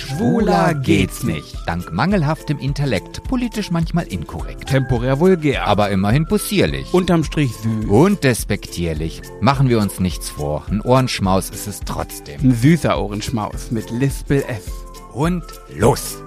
Schwuler geht's nicht. Dank mangelhaftem Intellekt, politisch manchmal inkorrekt. Temporär vulgär. Aber immerhin possierlich. Unterm Strich süß. Und despektierlich. Machen wir uns nichts vor. Ein Ohrenschmaus ist es trotzdem. Ein süßer Ohrenschmaus mit Lispel F. Und los!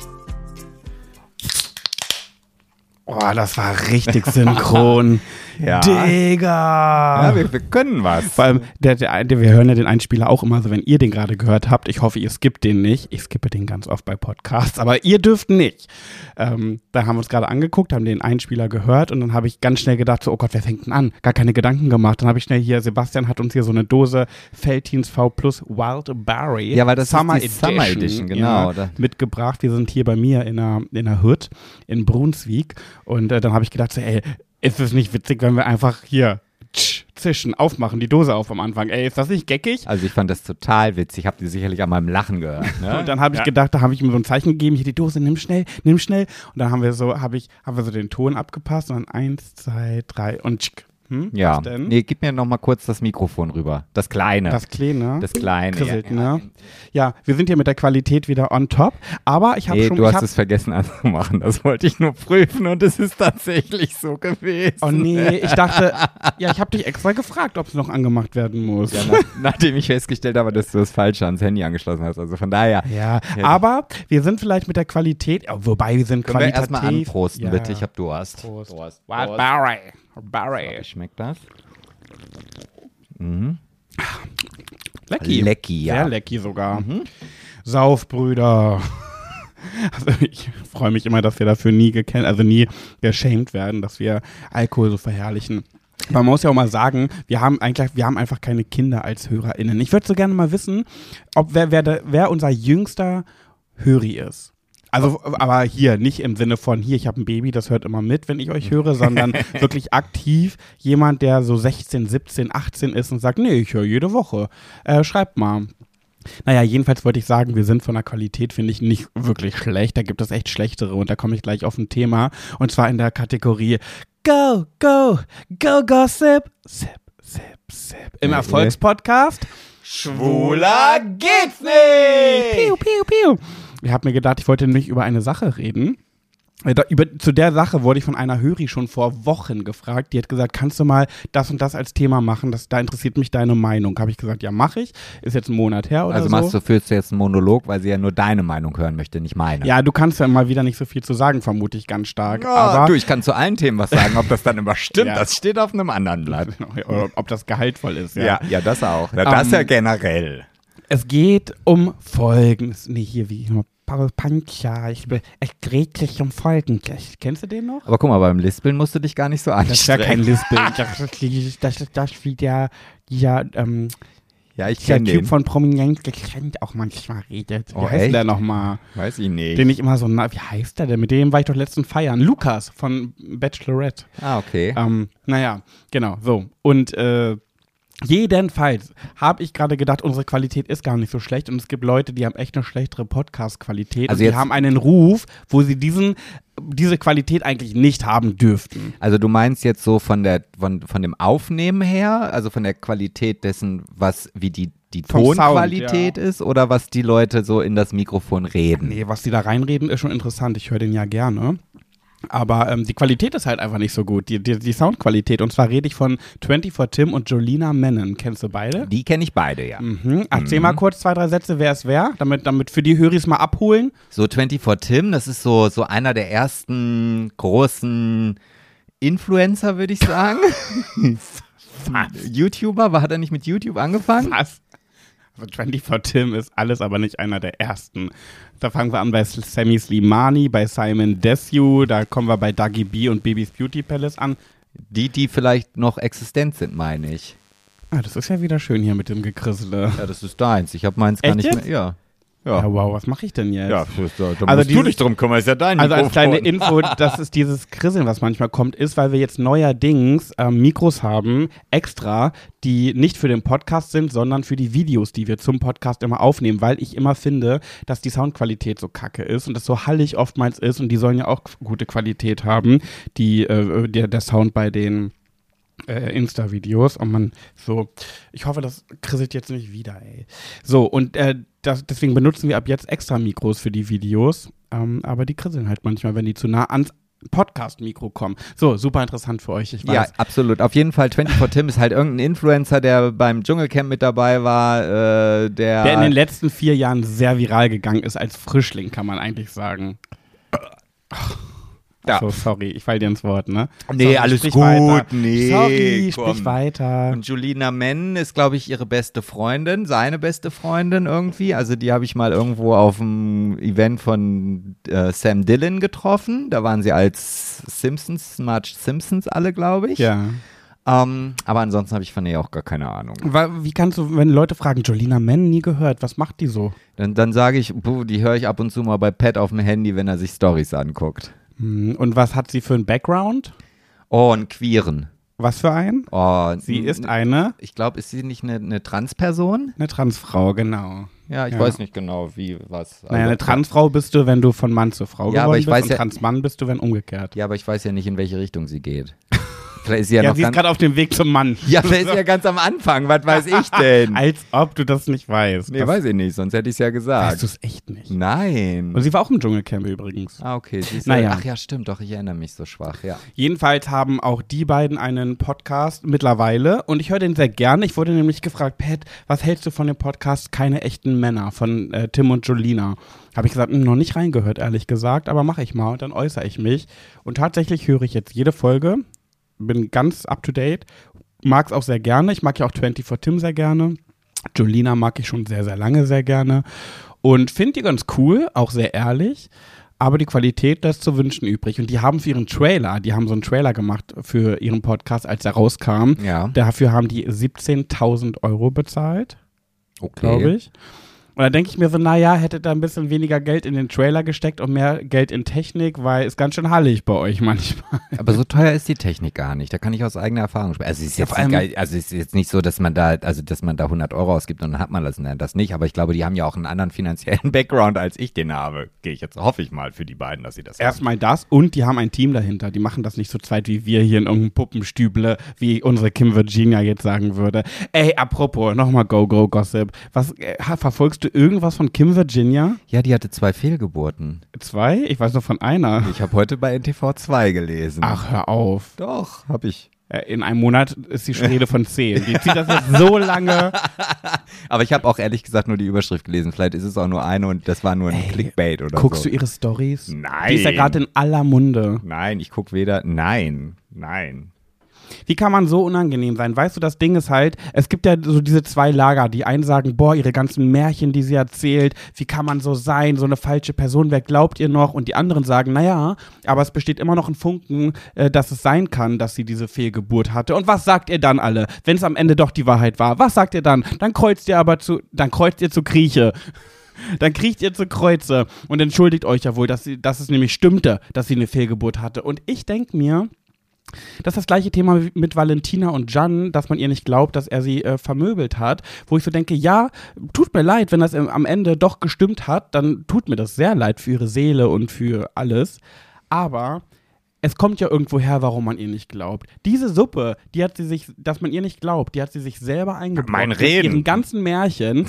Oh, das war richtig synchron. Ja. Digga! Ja, wir können was. Vor allem, wir hören ja den Einspieler auch immer so, wenn ihr den gerade gehört habt. Ich hoffe, ihr skippt den nicht. Ich skippe den ganz oft bei Podcasts, aber ihr dürft nicht. Da haben wir uns gerade angeguckt, haben den Einspieler gehört und dann habe ich ganz schnell gedacht, so, oh Gott, wer fängt denn an? Gar keine Gedanken gemacht. Dann habe ich schnell hier, Sebastian hat uns hier so eine Dose Feltins V Plus Wild Berry. Ja, weil das Summer ist die Summer Edition, genau. Ja, mitgebracht. Wir sind hier bei mir in einer Hütte in Brunswick und dann habe ich gedacht, so, ey, ist es nicht witzig, wenn wir einfach hier zischen, aufmachen, die Dose auf am Anfang. Ey, ist das nicht geckig? Also ich fand das total witzig. Habt ihr sicherlich an meinem Lachen gehört. Ne? Und dann habe ich gedacht, da habe ich ihm so ein Zeichen gegeben, hier die Dose, nimm schnell. Und dann haben wir so den Ton abgepasst und dann 1, 2, 3 und tschk. Ja, was denn? Nee, gib mir noch mal kurz das Mikrofon rüber. Das Kleine. Das Kleine. Krisselt, ja. Ja, wir sind hier mit der Qualität wieder on top, aber ich habe schon... Du hast es vergessen anzumachen, das wollte ich nur prüfen und es ist tatsächlich so gewesen. Oh nee, ich dachte, ja, ich habe dich extra gefragt, ob es noch angemacht werden muss. Ja, nachdem ich festgestellt habe, dass du das Falsche ans Handy angeschlossen hast, also von daher. Ja, aber wir sind vielleicht mit der Qualität, wobei wir sind qualitativ... Können wir erstmal anprosten, bitte, ich habe Durst. Prost. Wild Berry. Schmeckt das? Lecky. Lecky, ja. Sehr lecky sogar. Saufbrüder. Also ich freue mich immer, dass wir dafür nie geschämt werden, dass wir Alkohol so verherrlichen. Man muss ja auch mal sagen, wir haben einfach keine Kinder als HörerInnen. Ich würde so gerne mal wissen, wer unser jüngster Höri ist. Also, aber hier, nicht im Sinne von, hier, ich habe ein Baby, das hört immer mit, wenn ich euch höre, sondern wirklich aktiv jemand, der so 16, 17, 18 ist und sagt, nee, ich höre jede Woche. Schreibt mal. Naja, jedenfalls wollte ich sagen, wir sind von der Qualität, finde ich, nicht wirklich schlecht. Da gibt es echt schlechtere und da komme ich gleich auf ein Thema. Und zwar in der Kategorie Go, Go, Go, Gossip, Sip, Sip, Sip. Im Erfolgspodcast Schwuler geht's nicht! Piu, piu, piu. Ich habe mir gedacht, ich wollte nämlich über eine Sache reden. Zu der Sache wurde ich von einer Höri schon vor Wochen gefragt. Die hat gesagt, kannst du mal das und das als Thema machen? Da interessiert mich deine Meinung. Habe ich gesagt, ja, mache ich. Ist jetzt ein Monat her oder so. Also führst du jetzt einen Monolog, weil sie ja nur deine Meinung hören möchte, nicht meine. Ja, du kannst ja mal wieder nicht so viel zu sagen, vermute ich ganz stark. Ja, aber ich kann zu allen Themen was sagen. Ob das dann immer stimmt, Ja. das steht auf einem anderen Blatt. Oder ob das gehaltvoll ist. Ja, das auch. Ja, das ja generell. Es geht um Folgendes. Nee, hier wie Paul Pancha, ich dreht sich um Folgendes. Kennst du den noch? Aber guck mal, beim Lispeln musst du dich gar nicht so anstrengen. Das ist ja kein Lispeln. Das wie der ich Typ kenne den. von Prominenz gekannt auch manchmal redet. Wie heißt echt? der nochmal? Weiß ich nicht. Den ich immer so, wie heißt der denn? Mit dem war ich doch letztens feiern. Lukas von Bachelorette. Ah, okay. Naja, genau, so. Und jedenfalls habe ich gerade gedacht, unsere Qualität ist gar nicht so schlecht und es gibt Leute, die haben echt eine schlechtere Podcast-Qualität Also und die jetzt- haben einen Ruf, wo sie diese Qualität eigentlich nicht haben dürften. Also du meinst jetzt so von dem Aufnehmen her, also von der Qualität dessen, wie die Vom Sound, Tonqualität ist oder was die Leute so in das Mikrofon reden? Nee, was die da reinreden, ist schon interessant. Ich höre den ja gerne. Aber die Qualität ist halt einfach nicht so gut, die Soundqualität. Und zwar rede ich von 24 Tim und Jolina Menon. Kennst du beide? Die kenne ich beide, ja. Erzähl mal kurz 2, 3 Sätze, wer es wäre, damit für die Höris mal abholen. So 24 Tim, das ist so einer der ersten großen Influencer, würde ich sagen. YouTuber, hat er nicht mit YouTube angefangen? Was? Also 24 Tim ist alles, aber nicht einer der ersten. Da fangen wir an bei Sammy Slimani, bei Simon Desue, da kommen wir bei Dougie B und Bibis Beauty Palace an. Die vielleicht noch existent sind, meine ich. Ah, das ist ja wieder schön hier mit dem Gekrissele. Ja, das ist deins. Ich habe meins gar Echt nicht jetzt? mehr. Ja. Ja, wow, was mache ich denn jetzt? Da Also musst du dieses- dich drum kümmern, ist ja dein Also als Mikrofon. kleine Info, dass es dieses Krisseln, was manchmal kommt, ist, weil wir jetzt neuerdings Mikros haben, extra, die nicht für den Podcast sind, sondern für die Videos, die wir zum Podcast immer aufnehmen, weil ich immer finde, dass die Soundqualität so kacke ist und das so hallig oftmals ist und die sollen ja auch gute Qualität haben, der Sound bei den Insta-Videos und man so, ich hoffe, das krisselt jetzt nicht wieder, ey. So, und deswegen benutzen wir ab jetzt extra Mikros für die Videos, aber die krisseln halt manchmal, wenn die zu nah ans Podcast-Mikro kommen. So, super interessant für euch, ich weiß. Ja, absolut. Auf jeden Fall 24 Tim ist halt irgendein Influencer, der beim Dschungelcamp mit dabei war, der in den letzten 4 Jahren sehr viral gegangen ist als Frischling, kann man eigentlich sagen. Ja. So, sorry, ich falle dir ins Wort, ne? Nee, sorry, alles sprich gut, weiter. nee, Sorry, komm. sprich weiter. Und Julina Men ist, glaube ich, ihre beste Freundin, seine beste Freundin irgendwie. Also die habe ich mal irgendwo auf dem Event von Sam Dillon getroffen. Da waren sie als Marge Simpsons alle, glaube ich. Ja. Aber ansonsten habe ich von ihr auch gar keine Ahnung. Wie kannst du, wenn Leute fragen, Julina Men, nie gehört, was macht die so? Dann sage ich, die höre ich ab und zu mal bei Pat auf dem Handy, wenn er sich Stories anguckt. Und was hat sie für einen Background? Oh, einen Queeren. Was für einen? Oh, Sie ist eine? Ich glaube, ist sie nicht eine Transperson? Eine Transfrau, genau. Ja, ich Ja. weiß nicht genau, was. Naja, eine Transfrau bist du, wenn du von Mann zu Frau Ja, aber geworden ich bist, weiß und ja- Transmann bist du, wenn umgekehrt. Ja, aber ich weiß ja nicht, in welche Richtung sie geht. Vielleicht ist sie Ja, noch sie ist ganz. gerade auf dem Weg zum Mann. Ja, vielleicht ist sie ja ganz am Anfang. Was weiß ich denn? Als ob du das nicht weißt. Nee, weiß ich nicht, sonst hätte ich es ja Weißt gesagt. du es echt nicht. Nein. Und sie war auch im Dschungelcamp übrigens. Ah, okay. Sie ist Naja. Ach ja, stimmt, doch, ich erinnere mich so schwach, ja. Jedenfalls haben auch die beiden einen Podcast mittlerweile und ich höre den sehr gerne. Ich wurde nämlich gefragt, Pat, was hältst du von dem Podcast Keine echten Männer von Tim und Julina? Habe ich gesagt, noch nicht reingehört, ehrlich gesagt, aber mache ich mal und dann äußere ich mich. Und tatsächlich höre ich jetzt jede Folge, bin ganz up to date, mag es auch sehr gerne. Ich mag ja auch 24 Tim sehr gerne. Julina mag ich schon sehr, sehr lange sehr gerne und finde die ganz cool, auch sehr ehrlich. Aber die Qualität lässt zu wünschen übrig. Und die haben für ihren Trailer, die haben so einen Trailer gemacht für ihren Podcast, als er rauskam. Ja. Dafür haben die 17.000 € bezahlt, Okay. glaube ich. Und da denke ich mir so, naja, hätte da ein bisschen weniger Geld in den Trailer gesteckt und mehr Geld in Technik, weil ist ganz schön hallig bei euch manchmal. Aber so teuer ist die Technik gar nicht. Da kann ich aus eigener Erfahrung sprechen. Also es ist Ja, jetzt, vor allem- nicht, also es ist jetzt nicht so, dass man da 100 € ausgibt und dann hat man das. Nein, das nicht. Aber ich glaube, die haben ja auch einen anderen finanziellen Background, als ich den habe. Hoffe ich mal für die beiden, dass sie das haben. Erstmal das und die haben ein Team dahinter. Die machen das nicht so zweit wie wir hier in irgendeinem Puppenstüble, wie unsere Kim Virginia jetzt sagen würde. Ey, apropos, nochmal Go-Go-Gossip. Verfolgst du irgendwas von Kim Virginia? Ja, die hatte 2 Fehlgeburten. 2? Ich weiß noch von einer. Ich habe heute bei NTV 2 gelesen. Ach, hör auf. Doch, habe ich. In einem Monat ist die Rede von 10. Die zieht das jetzt so lange. Aber ich habe auch ehrlich gesagt nur die Überschrift gelesen. Vielleicht ist es auch nur eine und das war nur ein Clickbait oder Guckst so. du ihre Stories? Nein. Die ist ja gerade in aller Munde. Nein, ich gucke weder. Nein. Wie kann man so unangenehm sein? Weißt du, das Ding ist halt, es gibt ja so diese 2 Lager. Die einen sagen, boah, ihre ganzen Märchen, die sie erzählt, wie kann man so sein, so eine falsche Person, wer glaubt ihr noch? Und die anderen sagen, naja, aber es besteht immer noch ein Funken, dass es sein kann, dass sie diese Fehlgeburt hatte. Und was sagt ihr dann alle, wenn es am Ende doch die Wahrheit war? Was sagt ihr dann? Dann kreuzt ihr zu Grieche. Dann kriecht ihr zu Kreuze und entschuldigt euch ja wohl, dass es nämlich stimmte, dass sie eine Fehlgeburt hatte. Und ich denke mir, das ist das gleiche Thema mit Valentina und Jan, dass man ihr nicht glaubt, dass er sie vermöbelt hat, wo ich so denke, ja, tut mir leid, wenn das am Ende doch gestimmt hat, dann tut mir das sehr leid für ihre Seele und für alles, aber es kommt ja irgendwo her, warum man ihr nicht glaubt. Diese Suppe, die hat sie sich, dass man ihr nicht glaubt, die hat sie sich selber eingebaut. Mein Reden. Mit ihren ganzen Märchen.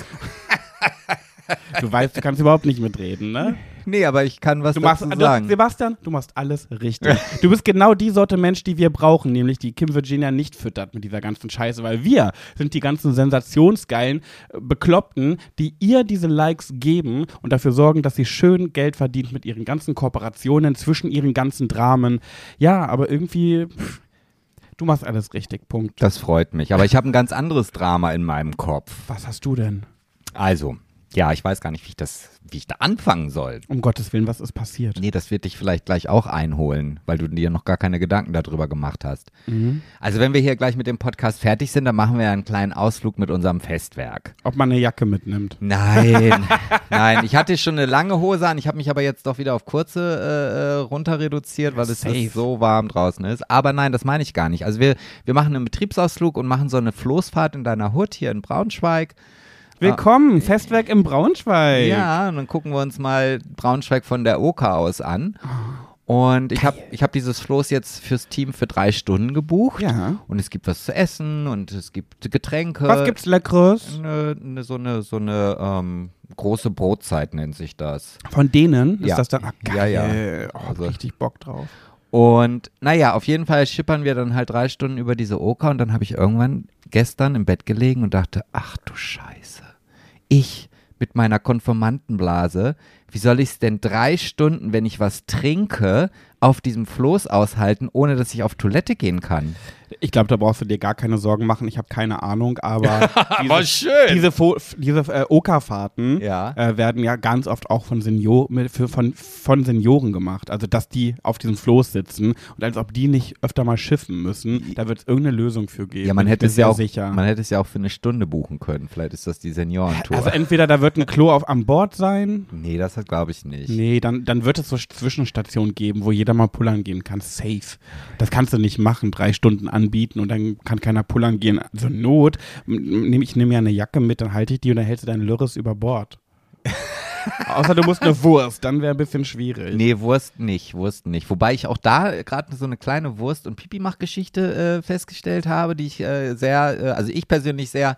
Du weißt, du kannst überhaupt nicht mitreden, ne? Nee, aber ich kann was dazu sagen. Sebastian, du machst alles richtig. Du bist genau die Sorte Mensch, die wir brauchen, nämlich die Kim Virginia nicht füttert mit dieser ganzen Scheiße, weil wir sind die ganzen sensationsgeilen Bekloppten, die ihr diese Likes geben und dafür sorgen, dass sie schön Geld verdient mit ihren ganzen Kooperationen, zwischen ihren ganzen Dramen. Ja, aber irgendwie, du machst alles richtig, Punkt. Das freut mich. Aber ich habe ein ganz anderes Drama in meinem Kopf. Was hast du denn? Also, ja, ich weiß gar nicht, wie ich da anfangen soll. Um Gottes Willen, was ist passiert? Nee, das wird dich vielleicht gleich auch einholen, weil du dir noch gar keine Gedanken darüber gemacht hast. Also wenn wir hier gleich mit dem Podcast fertig sind, dann machen wir einen kleinen Ausflug mit unserem Festwerk. Ob man eine Jacke mitnimmt? Nein, nein, ich hatte schon eine lange Hose an, ich habe mich aber jetzt doch wieder auf kurze runter reduziert, weil es so warm draußen ist. Aber nein, das meine ich gar nicht. Also wir machen einen Betriebsausflug und machen so eine Floßfahrt in deiner Hut hier in Braunschweig. Willkommen, Festwerk im Braunschweig. Ja, und dann gucken wir uns mal Braunschweig von der Oker aus an. Und ich hab dieses Floß jetzt fürs Team für 3 Stunden gebucht. Ja. Und es gibt was zu essen und es gibt Getränke. Was gibt's Leckeres? So eine große Brotzeit nennt sich das. Von denen ist Ja. das dann? Geil. Ja. Oh, Also- richtig Bock drauf. Und naja, auf jeden Fall schippern wir dann halt 3 Stunden über diese Oker und dann habe ich irgendwann gestern im Bett gelegen und dachte, ach du Scheiße, ich mit meiner Konformantenblase, wie soll ich es denn 3 Stunden, wenn ich was trinke, auf diesem Floß aushalten, ohne dass ich auf Toilette gehen kann? Ich glaube, da brauchst du dir gar keine Sorgen machen. Ich habe keine Ahnung, aber diese Okerfahrten Ja. werden ja ganz oft auch von Senioren gemacht. Also, dass die auf diesem Floß sitzen und als ob die nicht öfter mal schiffen müssen. Da wird es irgendeine Lösung für geben. Ja, man Ich hätte bin es ja sehr auch, sicher. man hätte es ja auch für eine Stunde buchen können. Vielleicht ist das die Seniorentour. Also entweder da wird ein Klo an Bord sein. Nee, das glaube ich nicht. Nee, dann wird es so Zwischenstationen geben, wo jeder mal pullern gehen kann. Safe. Das kannst du nicht machen, 3 Stunden anbieten und dann kann keiner pullern gehen. Also Not, ich nehme ja eine Jacke mit, dann halte ich die und dann hältst du deinen Lürres über Bord. Außer du musst eine Wurst, dann wäre ein bisschen schwierig. Nee, Wurst nicht. Wobei ich auch da gerade so eine kleine Wurst- und Pipi-Mach-Geschichte festgestellt habe, die ich also ich persönlich sehr.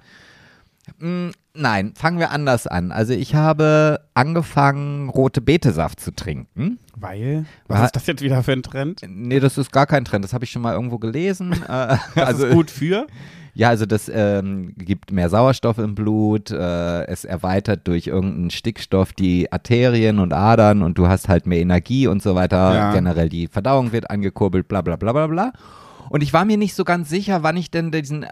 Nein, fangen wir anders an. Also ich habe angefangen, rote Betesaft zu trinken. Weil? Was ist das jetzt wieder für ein Trend? Nee, das ist gar kein Trend. Das habe ich schon mal irgendwo gelesen. Das ist gut für? Ja, also das gibt mehr Sauerstoff im Blut, es erweitert durch irgendeinen Stickstoff die Arterien und Adern und du hast halt mehr Energie und so weiter. Ja. Generell die Verdauung wird angekurbelt, bla bla bla bla bla. Und ich war mir nicht so ganz sicher, wann ich denn diesen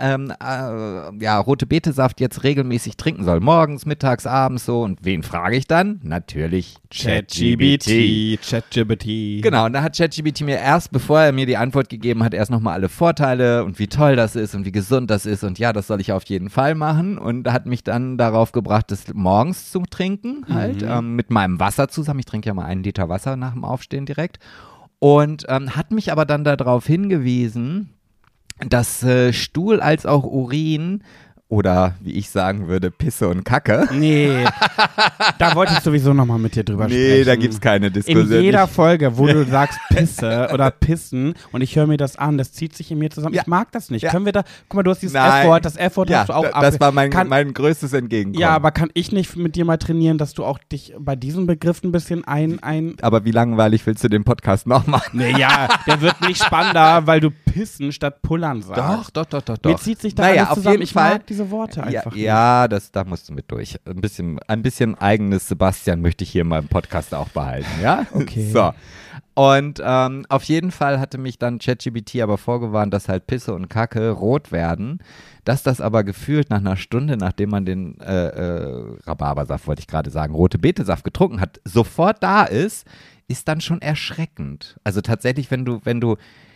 rote Betesaft jetzt regelmäßig trinken soll. Morgens, mittags, abends so. Und wen frage ich dann? Natürlich ChatGPT. ChatGPT. Genau, und da hat ChatGPT mir erst, bevor er mir die Antwort gegeben hat, erst nochmal alle Vorteile und wie toll das ist und wie gesund das ist und ja, das soll ich auf jeden Fall machen und hat mich dann darauf gebracht, das morgens zu trinken, halt, mit meinem Wasser zusammen. Ich trinke ja mal 1 Liter Wasser nach dem Aufstehen direkt und hat mich aber dann darauf hingewiesen, dass Stuhl als auch Urin oder wie ich sagen würde, Pisse und Kacke. Nee, da wollte ich sowieso nochmal mit dir drüber sprechen. Nee, da gibt's keine Diskussion. In jeder Folge, wo du sagst Pisse oder Pissen und ich höre mir das an, das zieht sich in mir zusammen. Ja. Ich mag das nicht. Ja. Können wir da, guck mal, du hast dieses Nein. F-Wort, das F-Wort Ja, hast du auch das war mein größtes Entgegenkommen. Ja, aber kann ich nicht mit dir mal trainieren, dass du auch dich bei diesem Begriff ein bisschen Aber wie langweilig willst du den Podcast noch machen? Naja, der wird nicht spannender, weil du pissen statt pullern sagst. Doch. Mir zieht sich da Naja, alles auf zusammen. jeden Ich Fall. mag diese Worte einfach nicht. Ja, da musst du mit durch. Ein bisschen eigenes Sebastian möchte ich hier mal im Podcast auch behalten, ja? Okay. So. Und auf jeden Fall hatte mich dann ChatGPT aber vorgewarnt, dass halt Pisse und Kacke rot werden, dass das aber gefühlt nach einer Stunde, nachdem man den Rhabarbersaft, wollte ich gerade sagen, rote Betesaft getrunken hat, sofort da ist dann schon erschreckend. Also tatsächlich, wenn du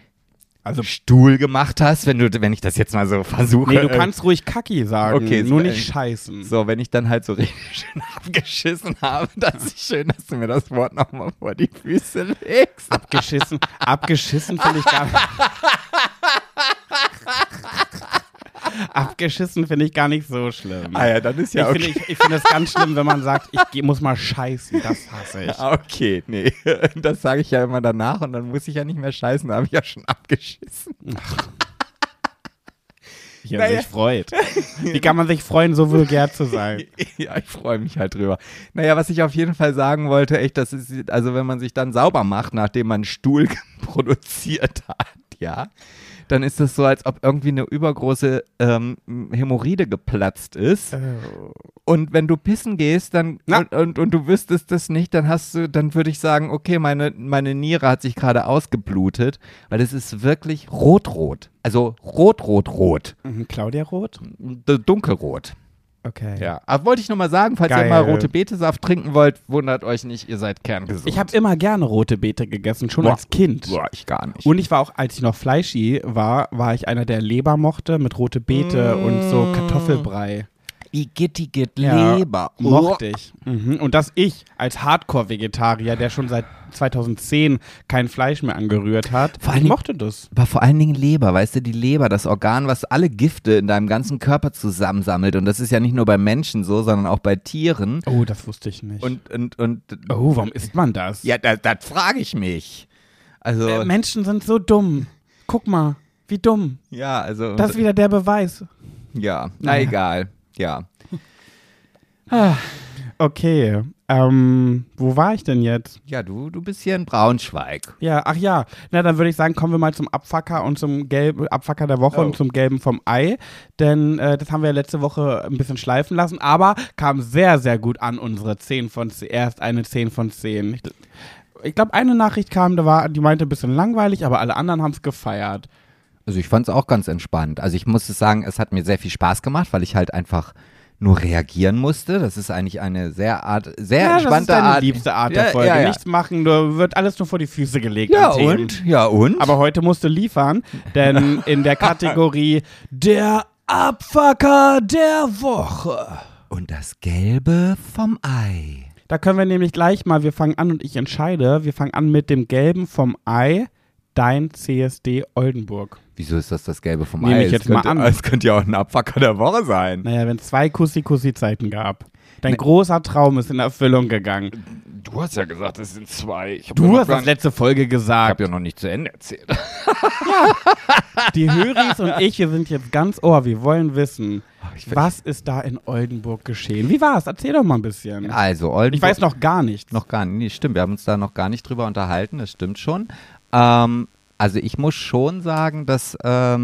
Stuhl gemacht hast, wenn ich das jetzt mal so versuche. Nee, du kannst ruhig Kacki sagen, Okay, nur so, nicht scheißen. So, wenn ich dann halt so richtig schön abgeschissen habe, das ist schön, dass du mir das Wort nochmal vor die Füße legst. Abgeschissen finde ich gar nicht. Abgeschissen finde ich gar nicht so schlimm. Ah ja, dann ist ja okay. Ich finde es ganz schlimm, wenn man sagt, muss mal scheißen. Das hasse ich. Okay, nee. Das sage ich ja immer danach und dann muss ich ja nicht mehr scheißen, da habe ich ja schon abgeschissen. Wie er sich freut. Wie kann man sich freuen, so vulgär zu sein? Ja, ich freue mich halt drüber. Naja, was ich auf jeden Fall sagen wollte, echt, das ist, also wenn man sich dann sauber macht, nachdem man Stuhl produziert hat, ja, dann ist es so, als ob irgendwie eine übergroße Hämorrhoide geplatzt ist. Oh. Und wenn du pissen gehst, dann und du wüsstest das nicht, dann würde ich sagen, okay, meine Niere hat sich gerade ausgeblutet, weil es ist wirklich rot-rot. Also rot-rot-rot. Claudia Roth? Dunkelrot. Okay. Ja, aber wollte ich nochmal sagen, falls ihr mal rote Betesaft trinken wollt, wundert euch nicht, ihr seid kerngesund. Ich habe immer gerne rote Beete gegessen, schon als Kind. Boah, ich gar nicht. Und ich war auch, als ich noch fleischig war ich einer, der Leber mochte mit rote Beete und so Kartoffelbrei. Igitt, Ja, Leber. Mochte ich. Und dass ich als Hardcore-Vegetarier, der schon seit 2010 kein Fleisch mehr angerührt hat, ich mochte das. Aber vor allen Dingen Leber, weißt du, die Leber, das Organ, was alle Gifte in deinem ganzen Körper zusammensammelt. Und das ist ja nicht nur bei Menschen so, sondern auch bei Tieren. Oh, das wusste ich nicht. Und warum isst man das? ja, das frage ich mich. Also Menschen sind so dumm. Guck mal, wie dumm. ja, also Das ist wieder der Beweis. ja, na egal. Ja. Okay, wo war ich denn jetzt? Ja, du bist hier in Braunschweig. Ja, ach ja. Na, dann würde ich sagen, kommen wir mal zum Abfucker und zum gelben Abfucker der Woche und zum gelben vom Ei. Denn das haben wir ja letzte Woche ein bisschen schleifen lassen, aber kam sehr, sehr gut an, unsere 10 von 10. Erst eine 10 von 10. Ich glaube, eine Nachricht kam, die meinte ein bisschen langweilig, aber alle anderen haben es gefeiert. Also ich fand es auch ganz entspannt. Also ich muss sagen, es hat mir sehr viel Spaß gemacht, weil ich halt einfach nur reagieren musste. Das ist eigentlich eine sehr entspannte Art. Das ist deine liebste Art der Folge. Ja. Nichts machen, wird alles nur vor die Füße gelegt. Ja und? Ja und? Aber heute musst du liefern, denn in der Kategorie der Abfucker der Woche. Und das Gelbe vom Ei. Da können wir nämlich gleich mal, wir fangen an und ich entscheide, wir fangen an mit dem Gelben vom Ei, dein CSD Oldenburg. Wieso ist das Gelbe vom Nehme Ei? ich jetzt mal an. Es könnte ja auch ein Abfucker der Woche sein. Naja, wenn es 2 Kussi-Kussi-Zeiten gab. Dein großer Traum ist in Erfüllung gegangen. Du hast ja gesagt, es sind 2. Du hast das letzte Folge gesagt. Ich habe ja noch nicht zu Ende erzählt. Die Höris und ich, wir sind jetzt ganz ohr. Wir wollen wissen, was ist da in Oldenburg geschehen? Wie war's? Erzähl doch mal ein bisschen. Also, Oldenburg. Ich weiß noch gar nichts. Noch gar nicht. Nee, stimmt. Wir haben uns da noch gar nicht drüber unterhalten. Das stimmt schon. Also, ich muss schon sagen, dass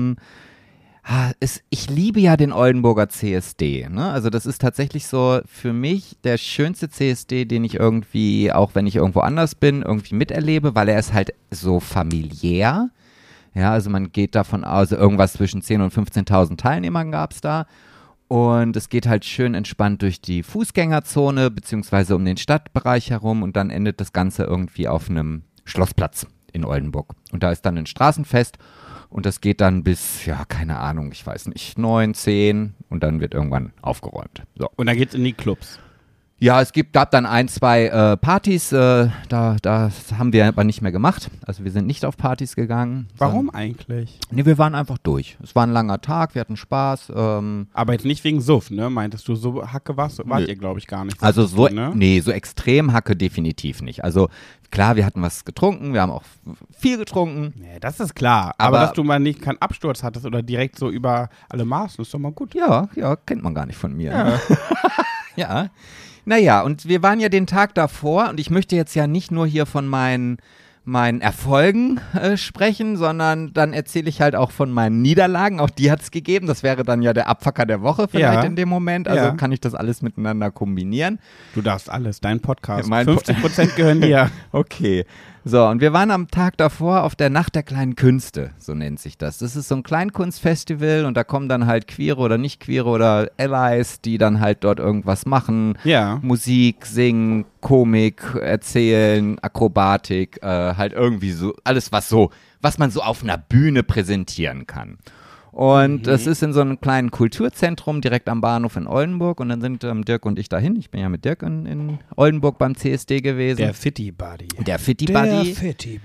ich liebe ja den Oldenburger CSD. Ne? Also, das ist tatsächlich so für mich der schönste CSD, den ich irgendwie, auch wenn ich irgendwo anders bin, irgendwie miterlebe, weil er ist halt so familiär. Ja, also man geht davon aus, irgendwas zwischen 10.000 und 15.000 Teilnehmern gab es da. Und es geht halt schön entspannt durch die Fußgängerzone beziehungsweise um den Stadtbereich herum und dann endet das Ganze irgendwie auf einem Schlossplatz in Oldenburg. Und da ist dann ein Straßenfest und das geht dann bis, ja, keine Ahnung, ich weiß nicht, 9, 10 und dann wird irgendwann aufgeräumt. So. Und dann geht's in die Clubs. Ja, es gab dann 1, 2 Partys, da haben wir aber nicht mehr gemacht. Also wir sind nicht auf Partys gegangen. Warum eigentlich? Nee, wir waren einfach durch. Es war ein langer Tag, wir hatten Spaß. Aber jetzt nicht wegen Suff, ne? Meintest du, so Hacke wart ihr, glaube ich, gar nicht. Also so, ne? Nee, so extrem Hacke definitiv nicht. Also klar, wir hatten was getrunken, wir haben auch viel getrunken. Nee, das ist klar. Aber dass du mal nicht keinen Absturz hattest oder direkt so über alle Maßen, ist doch mal gut. Ja, kennt man gar nicht von mir. Ja. Ne? Ja. Naja, und wir waren ja den Tag davor und ich möchte jetzt ja nicht nur hier von meinen Erfolgen sprechen, sondern dann erzähle ich halt auch von meinen Niederlagen. Auch die hat es gegeben. Das wäre dann ja der Abfucker der Woche vielleicht in dem Moment. Also kann ich das alles miteinander kombinieren. Du darfst alles, dein Podcast. Ja, 50% gehören dir. Okay. So, und wir waren am Tag davor auf der Nacht der kleinen Künste, so nennt sich das. Das ist so ein Kleinkunstfestival und da kommen dann halt Queere oder Nicht-Queere oder Allies, die dann halt dort irgendwas machen. Ja. Musik, singen, Komik, erzählen, Akrobatik, halt irgendwie so, alles was man so auf einer Bühne präsentieren kann. Und das ist in so einem kleinen Kulturzentrum direkt am Bahnhof in Oldenburg und dann sind Dirk und ich dahin. Ich bin ja mit Dirk in Oldenburg beim CSD gewesen. Der Fitty Buddy. Der Fitty Buddy.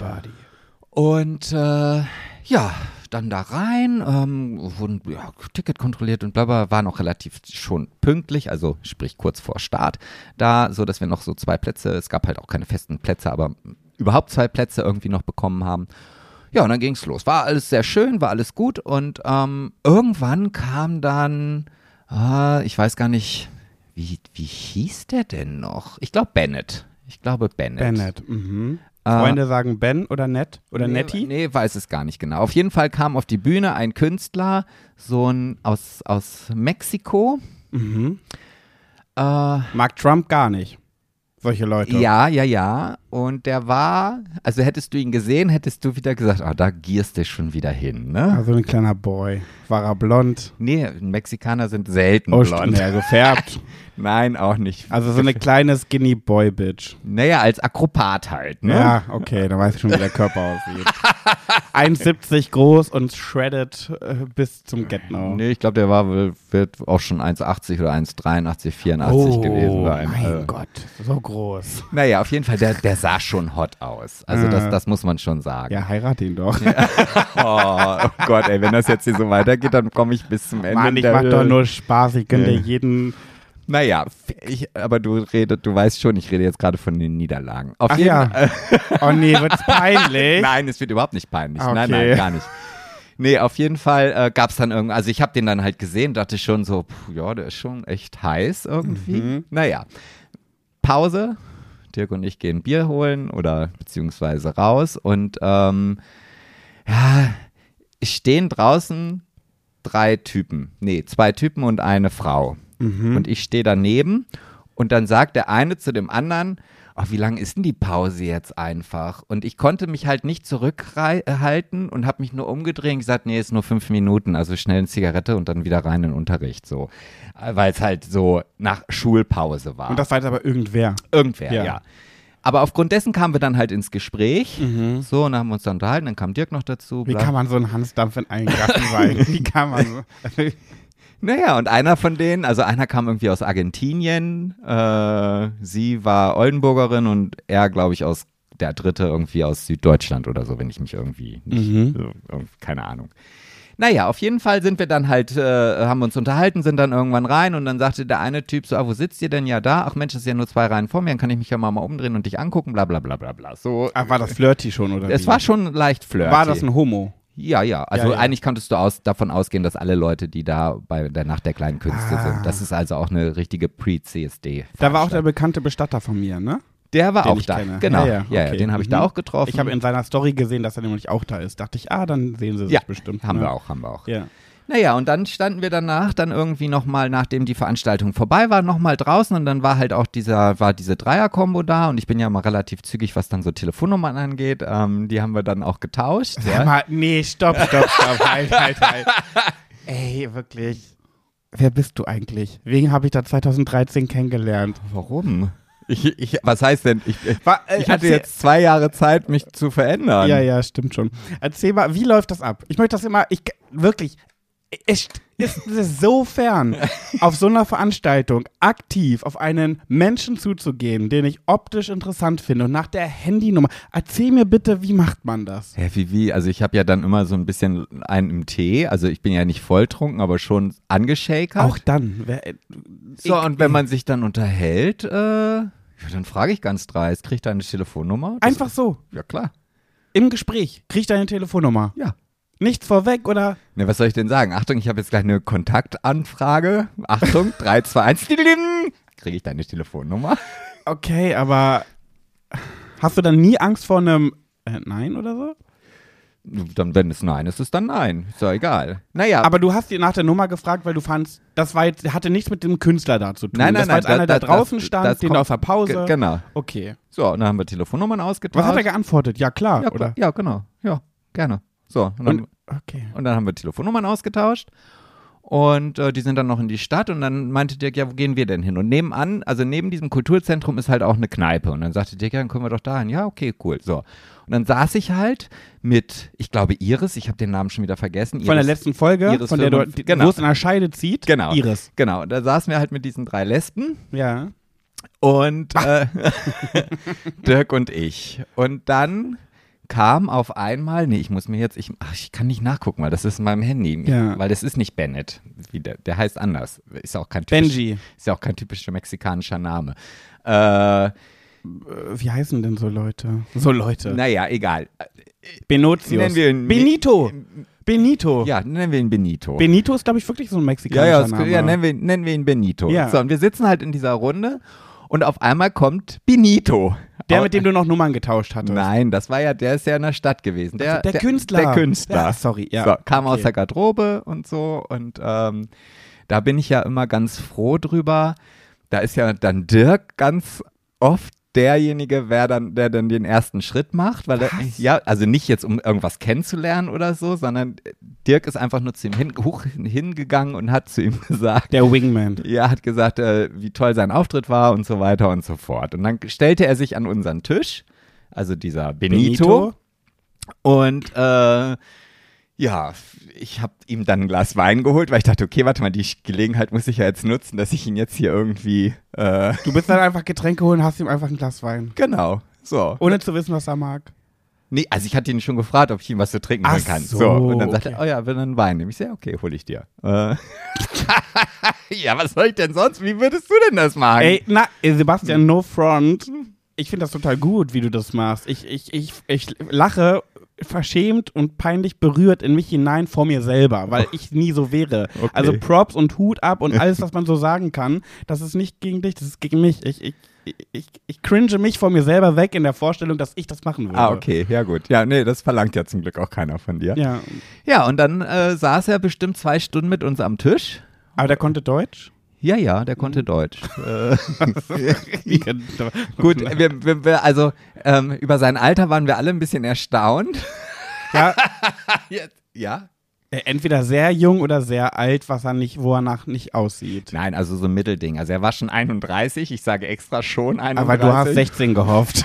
Und ja, dann da rein, wurden Ticket kontrolliert und blablabla, waren auch relativ schon pünktlich, also sprich kurz vor Start da, so dass wir noch so 2 Plätze, es gab halt auch keine festen Plätze, aber überhaupt 2 Plätze irgendwie noch bekommen haben. Ja, und dann ging's los. War alles sehr schön, war alles gut und irgendwann kam dann, ich weiß gar nicht, wie hieß der denn noch? Ich glaube Bennett. Bennett, Freunde sagen Ben oder Nett oder Nettie? Nee, weiß es gar nicht genau. Auf jeden Fall kam auf die Bühne ein Künstler, so ein aus Mexiko. Mag Trump gar nicht. Solche Leute. Ja. Und der war, also hättest du ihn gesehen, hättest du wieder gesagt, da gierst du schon wieder hin, ne? Also ein kleiner Boy. War er blond? Nee, Mexikaner sind selten blond. Ja, gefärbt. Nein, auch nicht. Also so eine kleine Skinny Boy Bitch. Naja, als Akrobat halt, ne? Ja, okay, dann weiß ich schon, wie der Körper aussieht. 1,70 groß und shredded bis zum Get-No. Nee, ich glaube, der wird auch schon 1,80 oder 1,83, 84 gewesen sein. Mein Gott, so groß. Naja, auf jeden Fall, der sah schon hot aus. Also das muss man schon sagen. Ja, heirate ihn doch. Oh Gott, ey, wenn das jetzt hier so weitergeht, dann komme ich bis zum Ende. Mann, ich mach doch nur Spaß. Ich gönne dir jeden Naja, aber du weißt schon, ich rede jetzt gerade von den Niederlagen. Auf jeden ja. Oh nee, wird's peinlich? Nein, es wird überhaupt nicht peinlich. Okay. Nein, gar nicht. Nee, auf jeden Fall gab es dann irgendwie, also ich habe den dann halt gesehen, dachte schon so, ja, der ist schon echt heiß irgendwie. Naja, Pause, Dirk und ich gehen Bier holen oder beziehungsweise raus und stehen draußen 2 Typen und eine Frau. Und ich stehe daneben und dann sagt der eine zu dem anderen, ach, wie lang ist denn die Pause jetzt einfach? Und ich konnte mich halt nicht zurückhalten und habe mich nur umgedreht und gesagt, nee, ist nur 5 Minuten, also schnell eine Zigarette und dann wieder rein in den Unterricht, so. Weil es halt so nach Schulpause war. Und das war jetzt aber irgendwer? Irgendwer, ja. Aber aufgrund dessen kamen wir dann halt ins Gespräch, so, und haben uns dann unterhalten, dann kam Dirk noch dazu. Wie kann man so ein Hansdampf in allen Gassen sein? Wie kann man so? Naja, und einer von denen, also einer kam irgendwie aus Argentinien, sie war Oldenburgerin und er, glaube ich, der dritte irgendwie aus Süddeutschland oder so, wenn ich mich irgendwie nicht, keine Ahnung. Naja, auf jeden Fall sind wir dann halt, haben uns unterhalten, sind dann irgendwann rein und dann sagte der eine Typ so, wo sitzt ihr denn? Ja, da. Ach Mensch, das ist ja nur 2 Reihen vor mir, dann kann ich mich ja mal umdrehen und dich angucken, bla bla bla bla bla. So, Ach, war das flirty schon, oder es wie? war schon leicht flirty. War das ein Homo? Ja. Also Ja. eigentlich konntest du davon ausgehen, dass alle Leute, die da bei der Nacht der kleinen Künste sind, das ist also auch eine richtige Pre-CSD. Da war auch der bekannte Bestatter von mir, ne? Der war Den auch ich da. kenne. Genau. Ja, okay. Den habe ich da auch getroffen. Ich habe in seiner Story gesehen, dass er nämlich auch da ist. Dachte ich, dann sehen sie sich bestimmt. Haben ne? wir auch. Ja. Naja, und dann standen wir danach dann irgendwie nochmal, nachdem die Veranstaltung vorbei war, nochmal draußen und dann war halt auch diese Dreier-Kombo da und ich bin ja mal relativ zügig, was dann so Telefonnummern angeht. Die haben wir dann auch getauscht. Sag mal, nee, stopp. halt. Ey, wirklich. Wer bist du eigentlich? Wen habe ich da 2013 kennengelernt? Warum? Was heißt denn? Ich hatte erzähl- jetzt 2 Jahre Zeit, mich zu verändern. Ja, stimmt schon. Erzähl mal, wie läuft das ab? Ich möchte das immer, wirklich, es ist so fern, auf so einer Veranstaltung aktiv auf einen Menschen zuzugehen, den ich optisch interessant finde und nach der Handynummer. Erzähl mir bitte, wie macht man das? Ja, wie? Also ich habe ja dann immer so ein bisschen einen im Tee, also ich bin ja nicht volltrunken, aber schon angeschakert. Auch dann. Und wenn man sich dann unterhält, dann frage ich ganz dreist, kriegt er eine Telefonnummer? Einfach so, Ja, klar. im Gespräch, krieg ich deine Telefonnummer. Ja. Nichts vorweg oder? Ne, was soll ich denn sagen? Achtung, ich habe jetzt gleich eine Kontaktanfrage. Achtung, 3, 2, 1. Kriege ich deine Telefonnummer? Okay, aber hast du dann nie Angst vor einem Nein oder so? Dann, wenn es Nein ist, ist dann Nein. Ist doch egal. Naja. Aber du hast dir nach der Nummer gefragt, weil du fandst, das war jetzt, hatte nichts mit dem Künstler da zu tun. Nein, das war jetzt einer, der draußen stand, den aus der Pause. Genau. Okay. So, und dann haben wir Telefonnummern ausgetauscht. Was hat er geantwortet? Ja, klar, Ja, oder? ja, genau. Ja, gerne. So, Okay. und dann haben wir Telefonnummern ausgetauscht und die sind dann noch in die Stadt und dann meinte Dirk, ja, wo gehen wir denn hin? Und nebenan, also neben diesem Kulturzentrum ist halt auch eine Kneipe und dann sagte Dirk, ja, dann können wir doch da hin. Ja, okay, cool. So. Und dann saß ich halt mit, ich glaube Iris, ich habe den Namen schon wieder vergessen. Von der letzten Folge, Iris von der du, genau. wo es in der Scheide zieht. Genau. Iris. Genau, und da saßen wir halt mit diesen 3 Lesben. Ja. Und Dirk und ich. Und dann kam auf einmal, ich muss mir jetzt, ich kann nicht nachgucken, weil das ist in meinem Handy. Ja. Weil das ist nicht Bennett. Der heißt anders. Ist ja auch kein Benji. Ist ja auch kein typischer mexikanischer Name. Wie heißen denn so Leute? So Leute. Naja, egal. Benotius. Nennen wir ihn Benito. Ja, nennen wir ihn Benito. Benito ist, glaube ich, wirklich so ein mexikanischer Name. Ja, nennen wir ihn Benito. Ja. So, und wir sitzen halt in dieser Runde und auf einmal kommt Benito. Der, mit dem du noch Nummern getauscht hattest. Nein, der ist ja in der Stadt gewesen. Der Künstler. Der Künstler. Ja, sorry, ja. So, kam okay. aus der Garderobe und so und da bin ich ja immer ganz froh drüber. Da ist ja dann Dirk ganz oft derjenige, der dann den ersten Schritt macht, weil also nicht jetzt, um irgendwas kennenzulernen oder so, sondern Dirk ist einfach nur zu ihm hingegangen und hat zu ihm gesagt, der Wingman. Ja, hat gesagt, wie toll sein Auftritt war und so weiter und so fort. Und dann stellte er sich an unseren Tisch, also dieser Benito. Und ja, ich habe ihm dann ein Glas Wein geholt, weil ich dachte, okay, warte mal, die Gelegenheit muss ich ja jetzt nutzen, dass ich ihn jetzt hier irgendwie Du bist dann einfach Getränke holen und hast ihm einfach ein Glas Wein. Genau, so. Ohne zu wissen, was er mag. Nee, also ich hatte ihn schon gefragt, ob ich ihm was zu trinken holen kann. So. Und dann sagte er, oh ja, will einen Wein nehmen. Ich sage, okay, hol ich dir. Ja, was soll ich denn sonst? Wie würdest du denn das machen? Ey, Sebastian, no front. Ich finde das total gut, wie du das machst. Ich lache verschämt und peinlich berührt in mich hinein vor mir selber, weil ich nie so wäre. Okay. Also Props und Hut ab und alles, was man so sagen kann, das ist nicht gegen dich, das ist gegen mich. Ich cringe mich vor mir selber weg in der Vorstellung, dass ich das machen würde. Ah, okay, ja gut. Ja, nee, das verlangt ja zum Glück auch keiner von dir. Ja. Ja, und dann saß er bestimmt 2 Stunden mit uns am Tisch. Aber der konnte Deutsch? Ja, der konnte Deutsch. Gut, wir also über sein Alter waren wir alle ein bisschen erstaunt. Ja. Ja? Entweder sehr jung oder sehr alt, wo er nach nicht aussieht. Nein, also so ein Mittelding. Also er war schon 31, ich sage extra schon 31. Aber du hast 16 gehofft.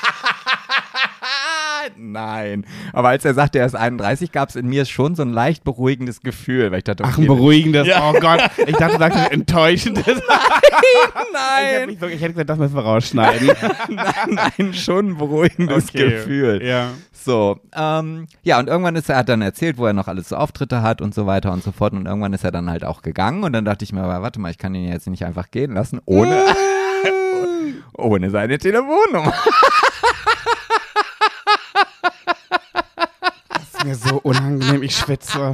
Nein, aber als er sagte, er ist 31, gab es in mir schon so ein leicht beruhigendes Gefühl, weil ich dachte, okay, ach, ein beruhigendes, ja. Oh Gott, ich dachte, du sagst enttäuschendes. Nein. Ich hätte gesagt, das müssen wir rausschneiden. Nein, schon ein beruhigendes Gefühl. Ja. So, ja, und irgendwann hat dann erzählt, wo er noch alles so Auftritte hat und so weiter und so fort, und irgendwann ist er dann halt auch gegangen, und dann dachte ich mir, aber warte mal, ich kann ihn jetzt nicht einfach gehen lassen, ohne seine Telefonnummer. Mir so unangenehm, ich schwitze.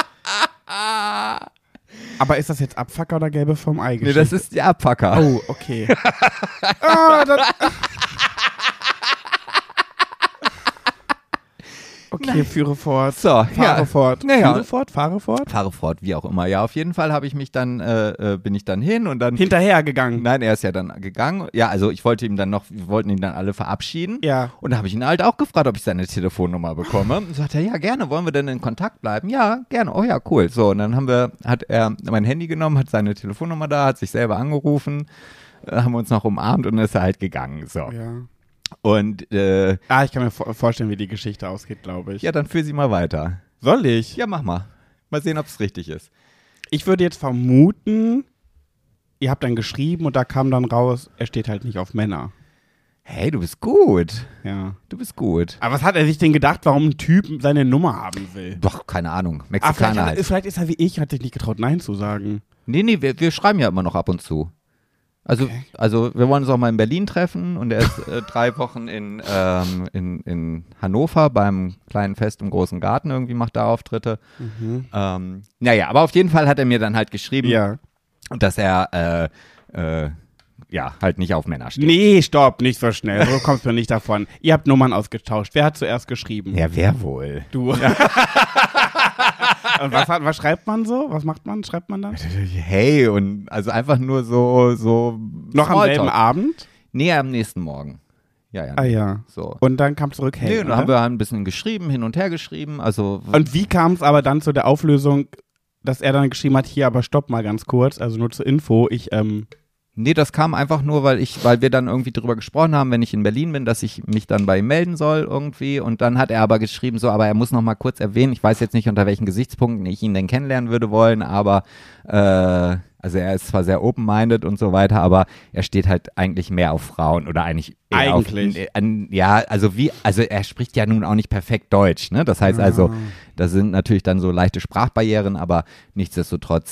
Aber ist das jetzt Abfucker oder gelbe vom Ei? Nee, das ist die Abfucker. Oh, okay. Okay, führe fort. So, fahre fort. Naja. Führe fort, fahre fort. Fahre fort, wie auch immer. Ja, auf jeden Fall habe ich mich dann, bin ich dann hin und dann. Hinterher gegangen. Nein, er ist ja dann gegangen. Ja, also wir wollten ihn dann alle verabschieden. Ja. Und da habe ich ihn halt auch gefragt, ob ich seine Telefonnummer bekomme. Und sagt er, ja, gerne, wollen wir denn in Kontakt bleiben? Ja, gerne. Oh ja, cool. So, und dann hat er mein Handy genommen, hat seine Telefonnummer da, hat sich selber angerufen, haben wir uns noch umarmt und dann ist er halt gegangen. So. Ja. Und ich kann mir vorstellen, wie die Geschichte ausgeht, glaube ich. ja, dann führ sie mal weiter. Soll ich? Ja, mach mal. Mal sehen, ob es richtig ist. Ich würde jetzt vermuten, ihr habt dann geschrieben und da kam dann raus, er steht halt nicht auf Männer. Hey, du bist gut. Ja. Du bist gut. Aber was hat er sich denn gedacht, warum ein Typ seine Nummer haben will? Doch, keine Ahnung. Mexikaner halt. Vielleicht ist er wie ich, hat sich nicht getraut, Nein zu sagen. Nee, wir schreiben ja immer noch ab und zu. Also wir wollen uns auch mal in Berlin treffen, und er ist 3 Wochen in Hannover beim kleinen Fest im Großen Garten, irgendwie macht er Auftritte. Naja, aber auf jeden Fall hat er mir dann halt geschrieben, dass er halt nicht auf Männer steht. Nee, stopp, nicht so schnell, so kommst du nicht davon. Ihr habt Nummern ausgetauscht. Wer hat zuerst geschrieben? Ja, wer wohl? Du. Ja. Und was schreibt man so? Was macht man? Schreibt man dann? Hey, und also einfach nur so noch am selben Abend? Nee, am nächsten Morgen. Ja. Ah ja. So. Und dann kam zurück, hey. Nee, und dann haben wir ein bisschen geschrieben, hin und her geschrieben. Also. Und wie kam es aber dann zu der Auflösung, dass er dann geschrieben hat, hier, aber stopp mal ganz kurz, also nur zur Info, Nee, das kam einfach nur, weil wir dann irgendwie drüber gesprochen haben, wenn ich in Berlin bin, dass ich mich dann bei ihm melden soll irgendwie, und dann hat er aber geschrieben, so, aber er muss noch mal kurz erwähnen, ich weiß jetzt nicht, unter welchen Gesichtspunkten ich ihn denn kennenlernen würde wollen, aber also er ist zwar sehr open-minded und so weiter, aber er steht halt eigentlich mehr auf Frauen oder eigentlich eher auf, also er spricht ja nun auch nicht perfekt Deutsch, ne? Das heißt also, da sind natürlich dann so leichte Sprachbarrieren, aber nichtsdestotrotz,